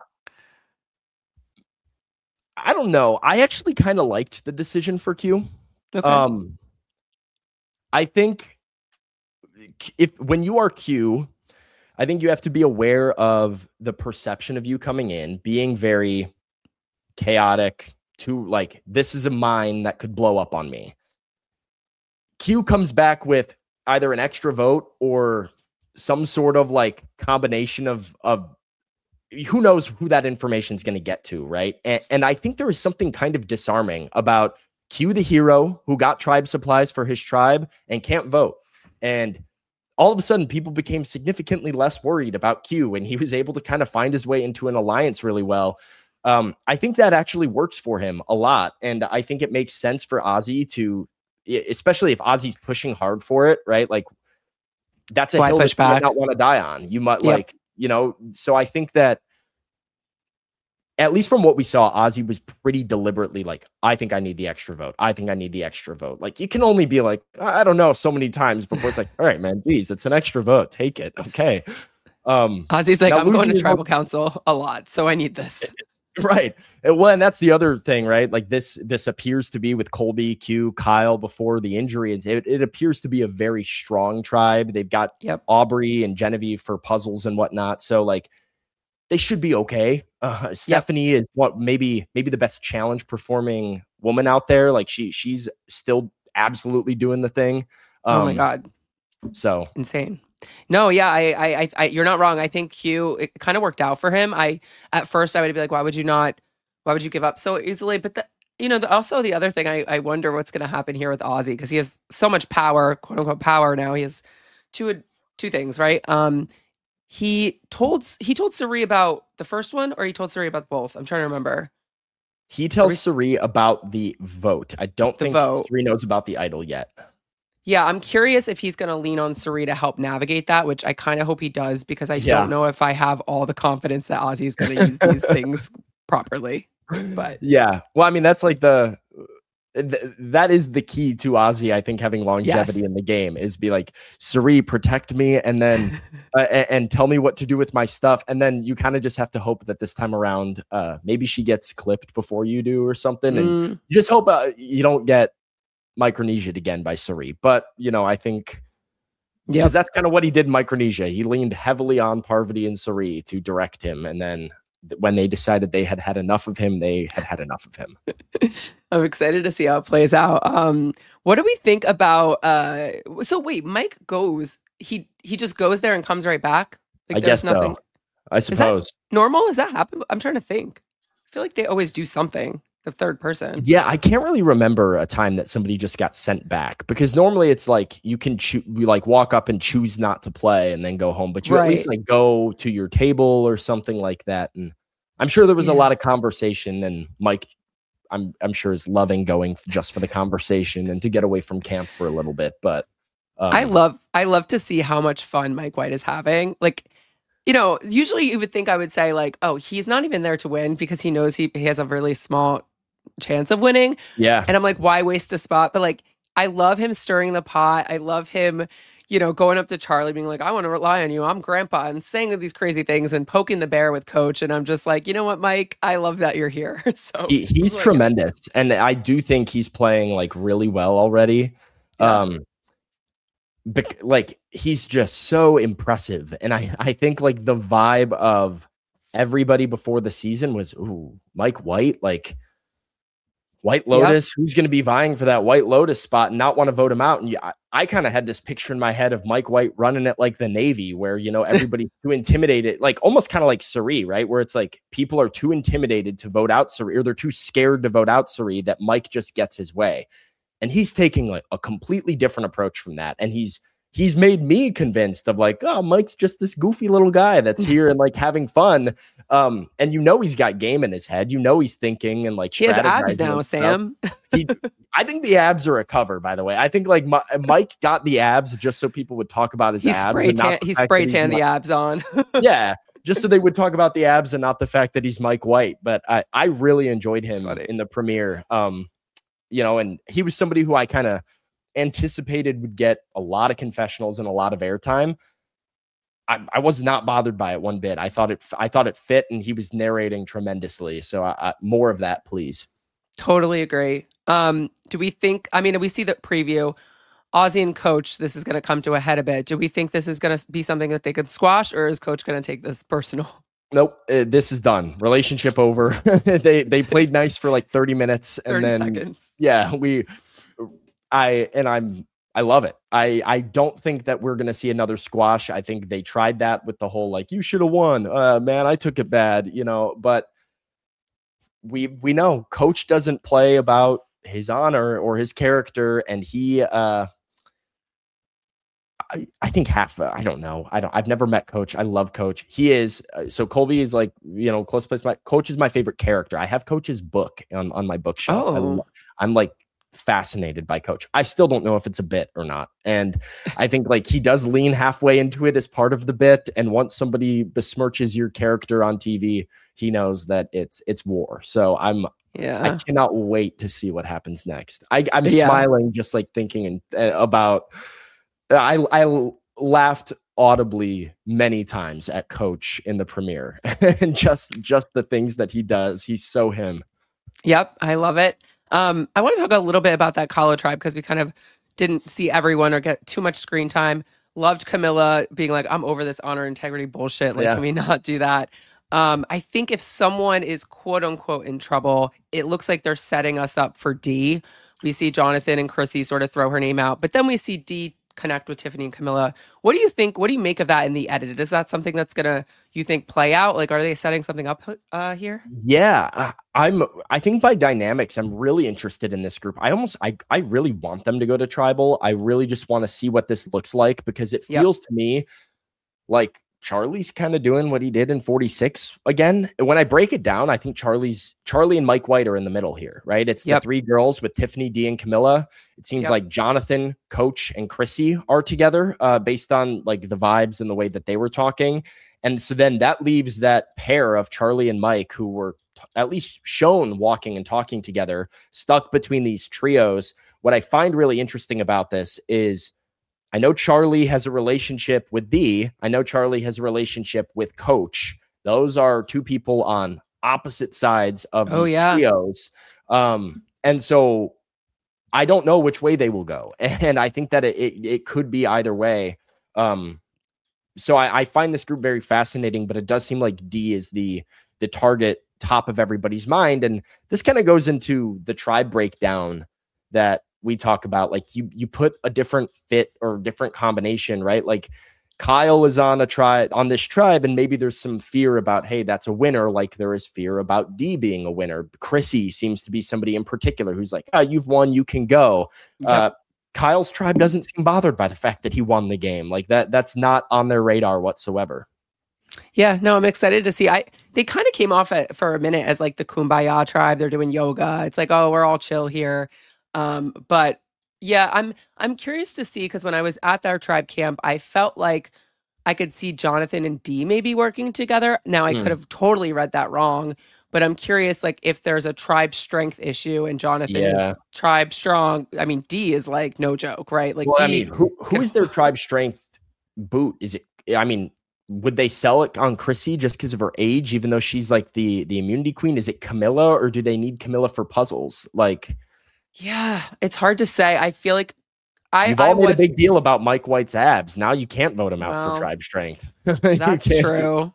I don't know. I actually kind of liked the decision for Q. Okay. Um, I think if when you are Q, I think you have to be aware of the perception of you coming in being very chaotic, to like, this is a mine that could blow up on me. Q comes back with either an extra vote or some sort of like combination of of who knows who that information is going to get to, right? And, and I think there is something kind of disarming about Q, the hero who got tribe supplies for his tribe and can't vote. And all of a sudden, people became significantly less worried about Q, and he was able to kind of find his way into an alliance really well. Um, I think that actually works for him a lot. And I think it makes sense for Ozzy to, especially if Ozzy's pushing hard for it, right? Like, that's a Why hill push that you might back? not want to die on. You might Yep. like, you know, so I think that at least from what we saw, Ozzy was pretty deliberately like, I think I need the extra vote. I think I need the extra vote. Like, you can only be like, I don't know, so many times before it's like, all right, man, geez, it's an extra vote. Take it. Okay. Um, Ozzy's like, now I'm going to losing tribal vote- council a lot, so I need this. Right. And, well, and that's the other thing, right? Like this, this appears to be with Colby, Q, Kyle before the injury. It, it appears to be a very strong tribe. They've got Yep. Aubrey and Genevieve for puzzles and whatnot. So like they should be okay. Uh, Stephanie is what maybe, maybe the best challenge performing woman out there. Like she, she's still absolutely doing the thing. Um, Oh my God. So Insane. No, yeah, I, I, I, I, you're not wrong. I think Q, it kind of worked out for him. I, at first, I would be like, why would you not, why would you give up so easily? But the, you know, the, also the other thing, I, I wonder what's going to happen here with Ozzy because he has so much power, quote unquote power now. He has two, two things, right? Um, he told, he told Cirie about the first one, or he told Cirie about both. I'm trying to remember. he tells Cirie about the vote. I don't The think vote. Cirie knows about the idol yet. Yeah, I'm curious if he's going to lean on Cirie to help navigate that, which I kind of hope he does because I Yeah. don't know if I have all the confidence that Ozzy is going to use these things properly. But Yeah. Well, I mean, that's like the th- that is the key to Ozzy, I think, having longevity Yes. in the game is be like, Cirie, protect me, and then uh, and, and tell me what to do with my stuff. And then you kind of just have to hope that this time around, uh, maybe she gets clipped before you do or something. And Mm, you just hope uh, you don't get Micronesia'd again by Cirie. But, you know, I think yep. because that's kind of what he did in Micronesia. He leaned heavily on Parvati and Cirie to direct him. And then th- when they decided they had had enough of him, they had had enough of him. I'm excited to see how it plays out. Um, what do we think about? Uh, so wait, Mike goes. He he just goes there and comes right back. Like, I there's guess nothing so. I suppose. normal. Does that happen? I'm trying to think. I feel like they always do something. the third person. Yeah, I can't really remember a time that somebody just got sent back, because normally it's like you can choose, we like walk up and choose not to play and then go home, but you right. at least like go to your table or something like that. And I'm sure there was yeah. a lot of conversation, and Mike, I'm I'm sure is loving going just for the conversation and to get away from camp for a little bit. But um, I love I love to see how much fun Mike White is having. Like, you know, usually you would think I would say like, oh, he's not even there to win because he knows he, he has a really small chance of winning. Yeah. And I'm like, why waste a spot? But like, I love him stirring the pot. I love him, you know, going up to Charlie being like, I want to rely on you. I'm grandpa, and saying these crazy things and poking the bear with Coach. And I'm just like, you know what, Mike, I love that you're here. So he, he's tremendous. And I do think he's playing like really well already. Yeah. Um, Bec- like he's just so impressive. And I, I think like the vibe of everybody before the season was, ooh, Mike White, like White Lotus, yep. who's going to be vying for that White Lotus spot and not want to vote him out. And I, I kind of had this picture in my head of Mike White running it like the Navy, where, you know, everybody's too intimidated, like almost kind of like Sari, right? Where it's like people are too intimidated to vote out Sari, or they're too scared to vote out Sari, that Mike just gets his way. And he's taking like a completely different approach from that. And he's, he's made me convinced of like, oh, Mike's just this goofy little guy that's here and like having fun. Um, and you know, he's got game in his head. You know, he's thinking and like, he has abs now, Sam. he, I think the abs are a cover, by the way. I think like my, Mike got the abs just so people would talk about his he abs. Spray tan, he spray tan the abs on. Yeah. Just so they would talk about the abs and not the fact that he's Mike White. But I, I really enjoyed him in the premiere. Um, you know, and he was somebody who I kind of anticipated would get a lot of confessionals and a lot of airtime. I, I was not bothered by it one bit. I thought it, I thought it fit, and he was narrating tremendously. So I, I, more of that, please. Totally agree. Um, do we think, I mean, we see the preview, Ozzy and Coach, this is going to come to a head a bit. Do we think this is going to be something that they could squash, or is Coach going to take this personal? Nope. Uh, this is done. Relationship over. they, they played nice for like thirty minutes. And thirty then, seconds. yeah, we, I, and I'm, I love it. I, I don't think that we're going to see another squash. I think they tried that with the whole, like, you should have won. Uh, man, I took it bad, you know, but we, we know Coach doesn't play about his honor or his character. And he, uh, I, I think half, uh, I don't know. I don't, I've never met Coach. I love Coach. He is, uh, so Colby is like, you know, close place. My Coach is my favorite character. I have Coach's book on, on my bookshelf. Oh. I, I'm like, fascinated by Coach. I still don't know if it's a bit or not. And I think like he does lean halfway into it as part of the bit. And once somebody besmirches your character on T V, he knows that it's it's war. So I'm yeah, I cannot wait to see what happens next. I, I'm yeah. smiling just like thinking and uh, about. I I laughed audibly many times at Coach in the premiere, and just just the things that he does. He's so him. Yep, I love it. Um, I want to talk a little bit about that Kalo tribe, because we kind of didn't see everyone or get too much screen time. Loved Camilla being like, I'm over this honor integrity bullshit. Like, yeah. Can we not do that? Um, I think if someone is quote unquote in trouble, it looks like they're setting us up for D. We see Jonathan and Chrissy sort of throw her name out, but then we see D connect with Tiffany and Camilla. What do you think? What do you make of that in the edit? Is that something that's gonna, you think, play out? Like, are they setting something up uh, here? Yeah, I'm. I think by dynamics, I'm really interested in this group. I almost, I, I really want them to go to tribal. I really just want to see what this looks like, because it feels yep. to me like Charlie's kind of doing what he did in forty-six again. When I break it down, I think Charlie's Charlie and Mike White are in the middle here, right? It's yep. the three girls with Tiffany, Dee, and Camilla. It seems yep. like Jonathan, Coach, and Chrissy are together uh, based on like the vibes and the way that they were talking. And so then that leaves that pair of Charlie and Mike, who were t- at least shown walking and talking together, stuck between these trios. What I find really interesting about this is I know Charlie has a relationship with Dee. I know Charlie has a relationship with Coach. Those are two people on opposite sides of oh, these yeah. trios. Um, and so I don't know which way they will go. And I think that it, it, it could be either way. Um, so I, I find this group very fascinating, but it does seem like Dee is the, the target top of everybody's mind. And this kind of goes into the tribe breakdown that we talk about. Like you, you put a different fit or different combination, right? Like Kyle is on a tribe on this tribe, and maybe there's some fear about, hey, that's a winner, like there is fear about D being a winner. Chrissy seems to be somebody in particular who's like, oh, you've won, you can go. Yep. Uh, Kyle's tribe doesn't seem bothered by the fact that he won the game. Like that, that's not on their radar whatsoever. Yeah, no, I'm excited to see. I they kind of came off at, for a minute as like the Kumbaya tribe. They're doing yoga. It's like, oh, we're all chill here. Um, but yeah, I'm I'm curious to see, because when I was at their tribe camp, I felt like I could see Jonathan and Dee maybe working together. Now I mm. could have totally read that wrong, but I'm curious, like if there's a tribe strength issue and Jonathan yeah. is tribe strong. I mean, Dee is like no joke, right? Like, well, Dee, I mean, who who is their tribe strength boot? Is it? I mean. Would they sell it on Chrissy just because of her age, even though she's like the the immunity queen? Is it Camilla, or do they need Camilla for puzzles? Like, yeah, it's hard to say. I feel like I you've all I made was, a big deal about Mike White's abs. Now you can't vote him out well, for tribe strength. That's true.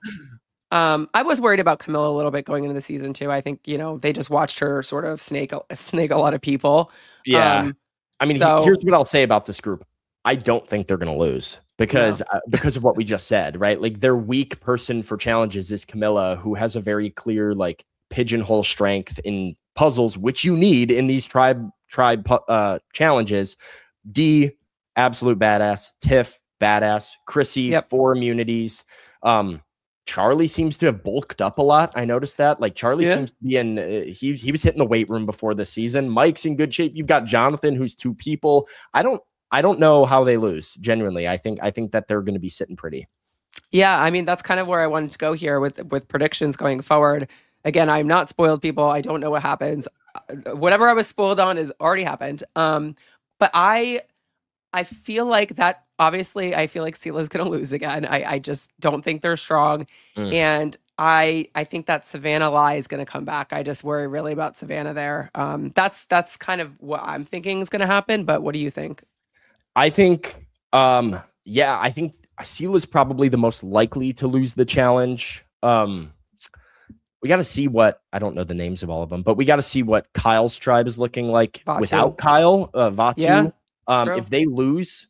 Um, I was worried about Camilla a little bit going into the season too. I think, you know, they just watched her sort of snake snake a lot of people. Yeah, um, I mean, so, here's what I'll say about this group. I don't think they're going to lose. Because no. uh, because of what we just said, right? Like their weak person for challenges is Camilla, who has a very clear like pigeonhole strength in puzzles, which you need in these tribe tribe uh, challenges. D, absolute badass. Tiff, badass. Chrissy, yep. four immunities. Um, Charlie seems to have bulked up a lot. I noticed that. Like Charlie yeah. seems to be in. Uh, he he was hitting the weight room before the season. Mike's in good shape. You've got Jonathan, who's two people. I don't. I don't know how they lose. Genuinely, I think I think that they're going to be sitting pretty. Yeah, I mean that's kind of where I wanted to go here with with predictions going forward. Again, I'm not spoiled, people. I don't know what happens. Whatever I was spoiled on is already happened. Um, but I I feel like that. Obviously, I feel like Sela's going to lose again. I I just don't think they're strong, mm. and I I think that Savannah Lie is going to come back. I just worry really about Savannah there. Um, that's that's kind of what I'm thinking is going to happen. But what do you think? I think, um, yeah, I think Sela's probably the most likely to lose the challenge. Um, we got to see what, I don't know the names of all of them, but we got to see what Kyle's tribe is looking like Vatu. Without Kyle, uh, Vatu. Yeah, um, if they lose,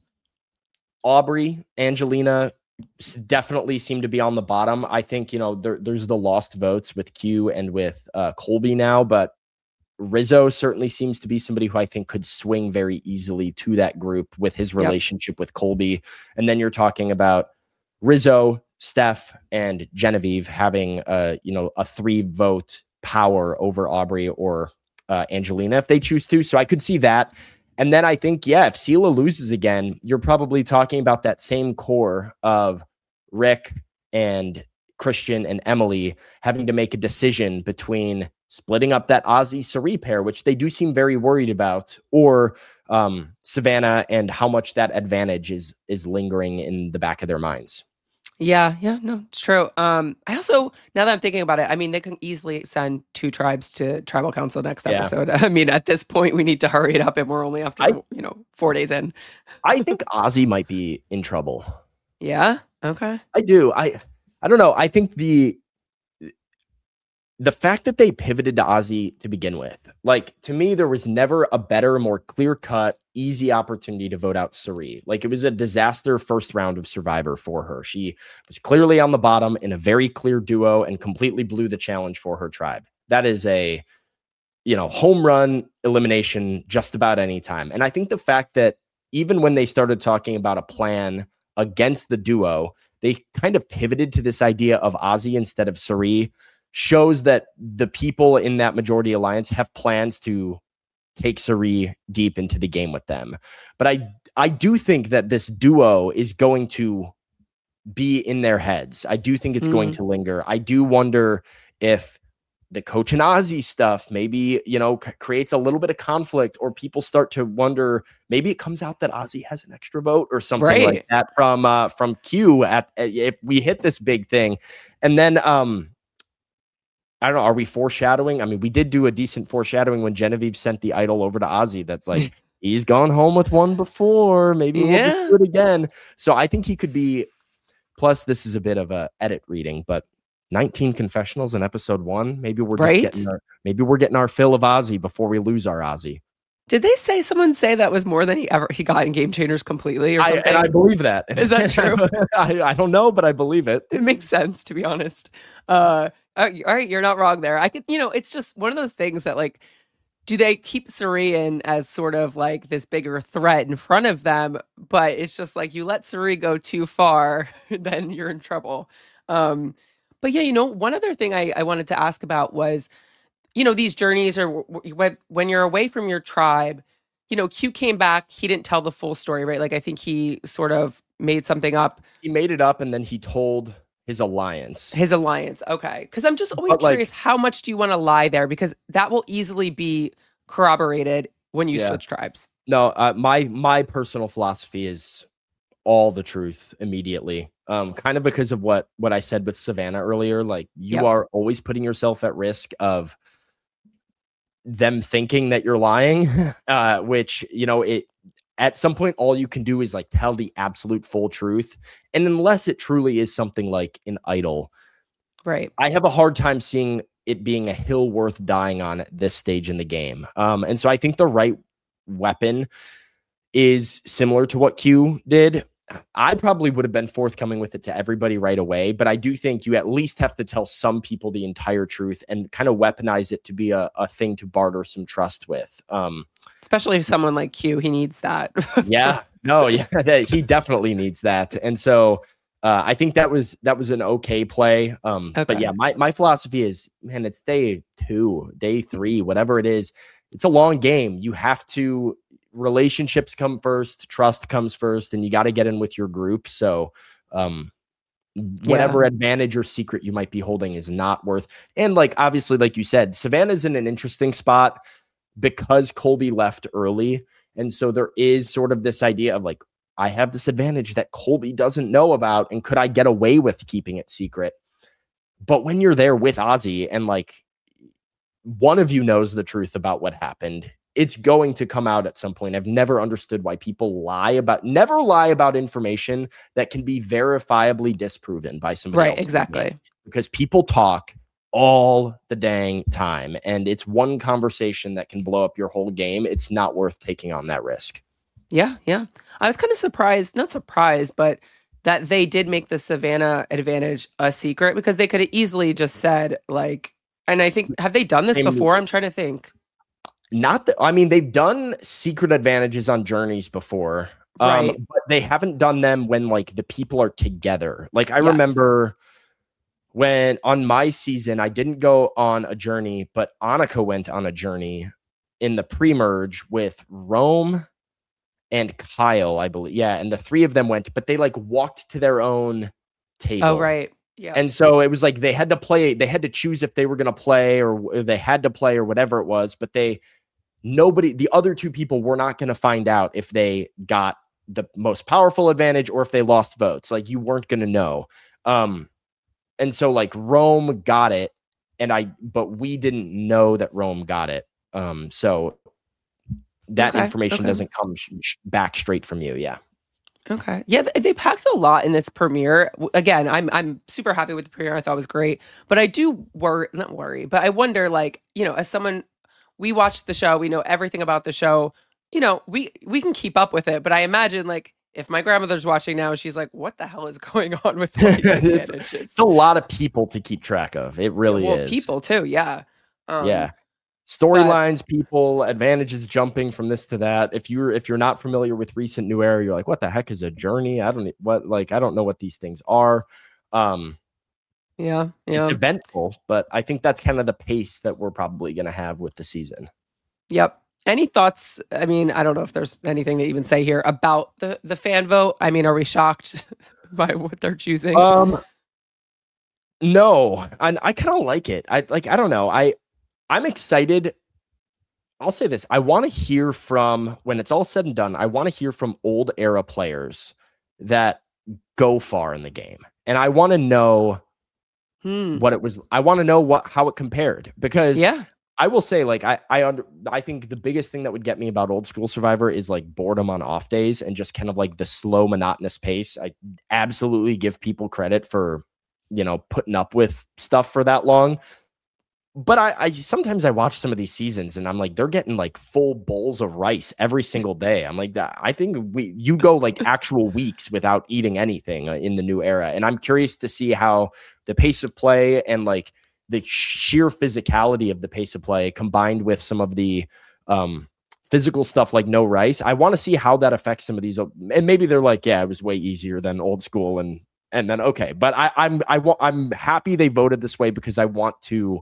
Aubrey, Angelina definitely seem to be on the bottom. I think, you know, there, there's the lost votes with Q and with uh, Colby now, but Rizzo certainly seems to be somebody who I think could swing very easily to that group with his relationship yep. with Colby. And then you're talking about Rizzo, Steph, and Genevieve having a, you know, a three vote power over Aubrey or uh, Angelina if they choose to. So I could see that. And then I think, yeah, if Sela loses again, you're probably talking about that same core of Rick and Christian and Emily having to make a decision between splitting up that Ozzy Cirie pair, which they do seem very worried about, or um, Savannah and how much that advantage is is lingering in the back of their minds. Yeah, yeah, no, it's true. Um, I also, now that I'm thinking about it, I mean, they can easily send two tribes to tribal council next episode. Yeah. I mean, at this point, we need to hurry it up, and we're only after, I, you know, four days in. I think Ozzy might be in trouble. Yeah? Okay. I do. I I don't know. I think the the fact that they pivoted to Ozzy to begin with, like, to me, there was never a better, more clear-cut, easy opportunity to vote out Cirie. Like, it was a disaster first round of Survivor for her. She was clearly on the bottom in a very clear duo and completely blew the challenge for her tribe. That is a, you know, home run elimination just about any time. And I think the fact that even when they started talking about a plan against the duo, they kind of pivoted to this idea of Ozzy instead of Cirie, shows that the people in that majority alliance have plans to take Cirie deep into the game with them. But I I do think that this duo is going to be in their heads. I do think it's mm. going to linger. I do wonder if the Coach and Ozzy stuff maybe, you know, c- creates a little bit of conflict, or people start to wonder, maybe it comes out that Ozzy has an extra vote or something right. like that from uh, from Q at if we hit this big thing. And then um I don't know, are we foreshadowing? I mean, we did do a decent foreshadowing when Genevieve sent the idol over to Ozzy. That's like, he's gone home with one before. Maybe yeah. we'll just do it again. So I think he could be, plus this is a bit of a edit reading, but nineteen confessionals in episode one. Maybe we're just right? getting our, maybe we're getting our fill of Ozzy before we lose our Ozzy. Did they say someone say that was more than he ever he got in Game Changers completely or I, something? and I believe that. Is that true? I, I don't know, but I believe it. It makes sense, to be honest. Uh, all right, you're not wrong there. I could, you know, it's just one of those things that, like, do they keep Suri as sort of like this bigger threat in front of them? But it's just like you let Suri go too far, then you're in trouble. Um, but yeah, you know, one other thing I, I wanted to ask about was, you know, these journeys are when when you're away from your tribe. You know, Q came back. He didn't tell the full story, right? Like, I think he sort of made something up. He made it up, and then he told his alliance. His alliance, okay. Because I'm just always but curious, like, how much do you want to lie there? Because that will easily be corroborated when you yeah. switch tribes. No, uh, my my personal philosophy is all the truth immediately. Um, kind of because of what what I said with Savannah earlier. Like, you yep. are always putting yourself at risk of them thinking that you're lying, uh, which, you know, it at some point, all you can do is like tell the absolute full truth. And unless it truly is something like an idol, right? I have a hard time seeing it being a hill worth dying on at this stage in the game. Um, and so I think the right weapon is similar to what Q did. I probably would have been forthcoming with it to everybody right away, but I do think you at least have to tell some people the entire truth and kind of weaponize it to be a, a thing to barter some trust with. Um, Especially if someone like Q, he needs that. yeah, no, yeah, he definitely needs that. And so uh, I think that was that was an okay play. Um, okay. But yeah, my, my philosophy is, man, it's day two, day three, whatever it is. It's a long game. You have to, relationships come first, trust comes first, and you got to get in with your group. So um, whatever yeah. advantage or secret you might be holding is not worth. And like, obviously, like you said, Savannah's in an interesting spot because Colby left early. And so there is sort of this idea of like, I have this advantage that Colby doesn't know about. And could I get away with keeping it secret? But when you're there with Ozzy and like one of you knows the truth about what happened, it's going to come out at some point. I've never understood why people lie about, never lie about information that can be verifiably disproven by somebody right, else. Right, exactly. Because people talk all the dang time, and it's one conversation that can blow up your whole game. It's not worth taking on that risk. Yeah, yeah. I was kind of surprised, not surprised, but that they did make the Savannah advantage a secret, because they could have easily just said like, and I think, have they done this before? I'm trying to think. Not that, I mean, they've done secret advantages on journeys before, um, right. but they haven't done them when like the people are together. Like I yes. remember when on my season, I didn't go on a journey, but Annika went on a journey in the pre-merge with Rome and Kyle, I believe. Yeah. And the three of them went, but they like walked to their own table. Oh, right. Yeah. And so it was like they had to play, they had to choose if they were going to play or they had to play or whatever it was, but they, nobody, the other two people were not going to find out if they got the most powerful advantage or if they lost votes. Like you weren't going to know. Um, and so like Rome got it and I, but we didn't know that Rome got it. Um, so that okay, information okay. doesn't come sh- sh- back straight from you. Yeah. Okay. Yeah, they packed a lot in this premiere. Again, I'm I'm super happy with the premiere. I thought it was great. But I do worry, not worry, but I wonder, like, you know, as someone, we watched the show, we know everything about the show, you know, we we can keep up with it. But I imagine, like, if my grandmother's watching now, she's like, what the hell is going on with these it's, it's a lot of people to keep track of. It really yeah, well, is. People too, yeah. Um, yeah. Storylines, people, advantages, jumping from this to that. If you're if you're not familiar with recent New Era, you're like, what the heck is a journey? I don't what like I don't know what these things are. Um, yeah, yeah, it's eventful, but I think that's kind of the pace that we're probably going to have with the season. Yep. Any thoughts? I mean, I don't know if there's anything to even say here about the the fan vote. I mean, are we shocked by what they're choosing? Um, no, and I, I kind of like it. I like I don't know. I. I'm excited. I'll say this. I want to hear from, when it's all said and done, I want to hear from old era players that go far in the game. And I want to know hmm. what it was. I want to know what, how it compared, because yeah. I will say, like, I, I under, I think the biggest thing that would get me about old school Survivor is like boredom on off days and just kind of like the slow, monotonous pace. I absolutely give people credit for, you know, putting up with stuff for that long. but I, I sometimes I watch some of these seasons and I'm like, they're getting like full bowls of rice every single day. I'm like, that I think we you go like actual weeks without eating anything uh, in the new era. And I'm curious to see how the pace of play and like the sheer physicality of the pace of play combined with some of the um, physical stuff like no rice. I want to see how that affects some of these. And maybe they're like, yeah, it was way easier than old school. And and then okay, but I, I'm I want I'm happy they voted this way because I want to.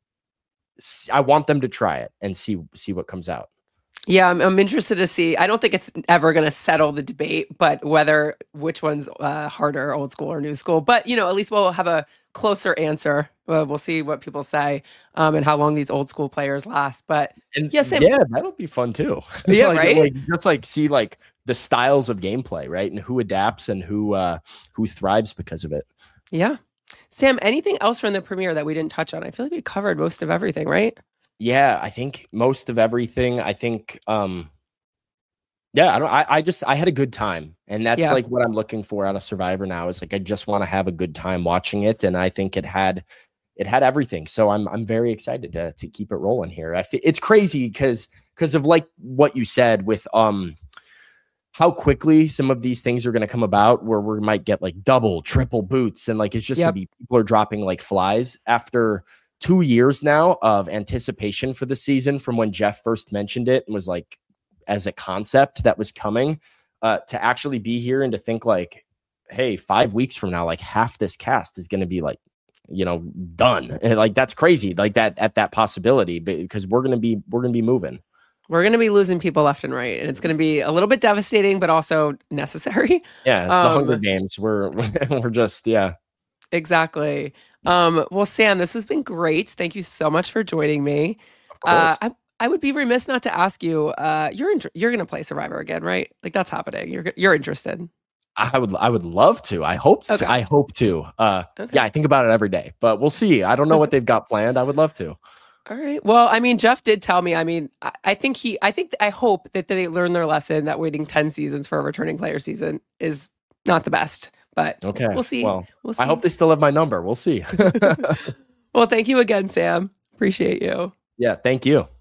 I want them to try it and see see what comes out. Yeah, I'm, I'm interested to see. I don't think it's ever going to settle the debate, but whether which one's uh, harder, old school or new school. But, you know, at least we'll have a closer answer. Uh, we'll see what people say um, and how long these old school players last. But and yes, yeah, yeah, that'll be fun too. Yeah, like, right. Like, just like see like the styles of gameplay, right, and who adapts and who uh, who thrives because of it. Yeah. Sam, anything else from the premiere that we didn't touch on? I feel like we covered most of everything, right? Yeah, I think most of everything. I think, um, yeah, I don't. I, I just I had a good time, and that's yeah. like what I'm looking for out of Survivor now. Is like I just want to have a good time watching it, and I think it had it had everything. So I'm I'm very excited to to keep it rolling here. I feel, it's crazy because because of like what you said with um. how quickly some of these things are going to come about where we might get like double, triple boots. And like, it's just yep. going to be, people are dropping like flies after two years now of anticipation for the season from when Jeff first mentioned it and was like, as a concept that was coming uh, to actually be here and to think like, hey, five weeks from now, like half this cast is going to be like, you know, done. And like, that's crazy. Like that, at that possibility, because we're going to be, we're going to be moving. We're going to be losing people left and right, and it's going to be a little bit devastating, but also necessary. Yeah, it's um, the Hunger Games. We're we're just yeah, exactly. Um, well, Sam, this has been great. Thank you so much for joining me. Of course. Uh, I I would be remiss not to ask you. Uh, you're in, you're going to play Survivor again, right? Like that's happening. You're you're interested. I would I would love to. I hope to. Okay. I hope to. Uh, okay. Yeah, I think about it every day, but we'll see. I don't know what they've got planned. I would love to. All right. Well, I mean, Jeff did tell me, I mean, I, I think he, I think, I hope that they learn their lesson that waiting ten seasons for a returning player season is not the best, but okay. we'll see. Well, we'll see. I hope they still have my number. We'll see. Well, thank you again, Sam. Appreciate you. Yeah. Thank you.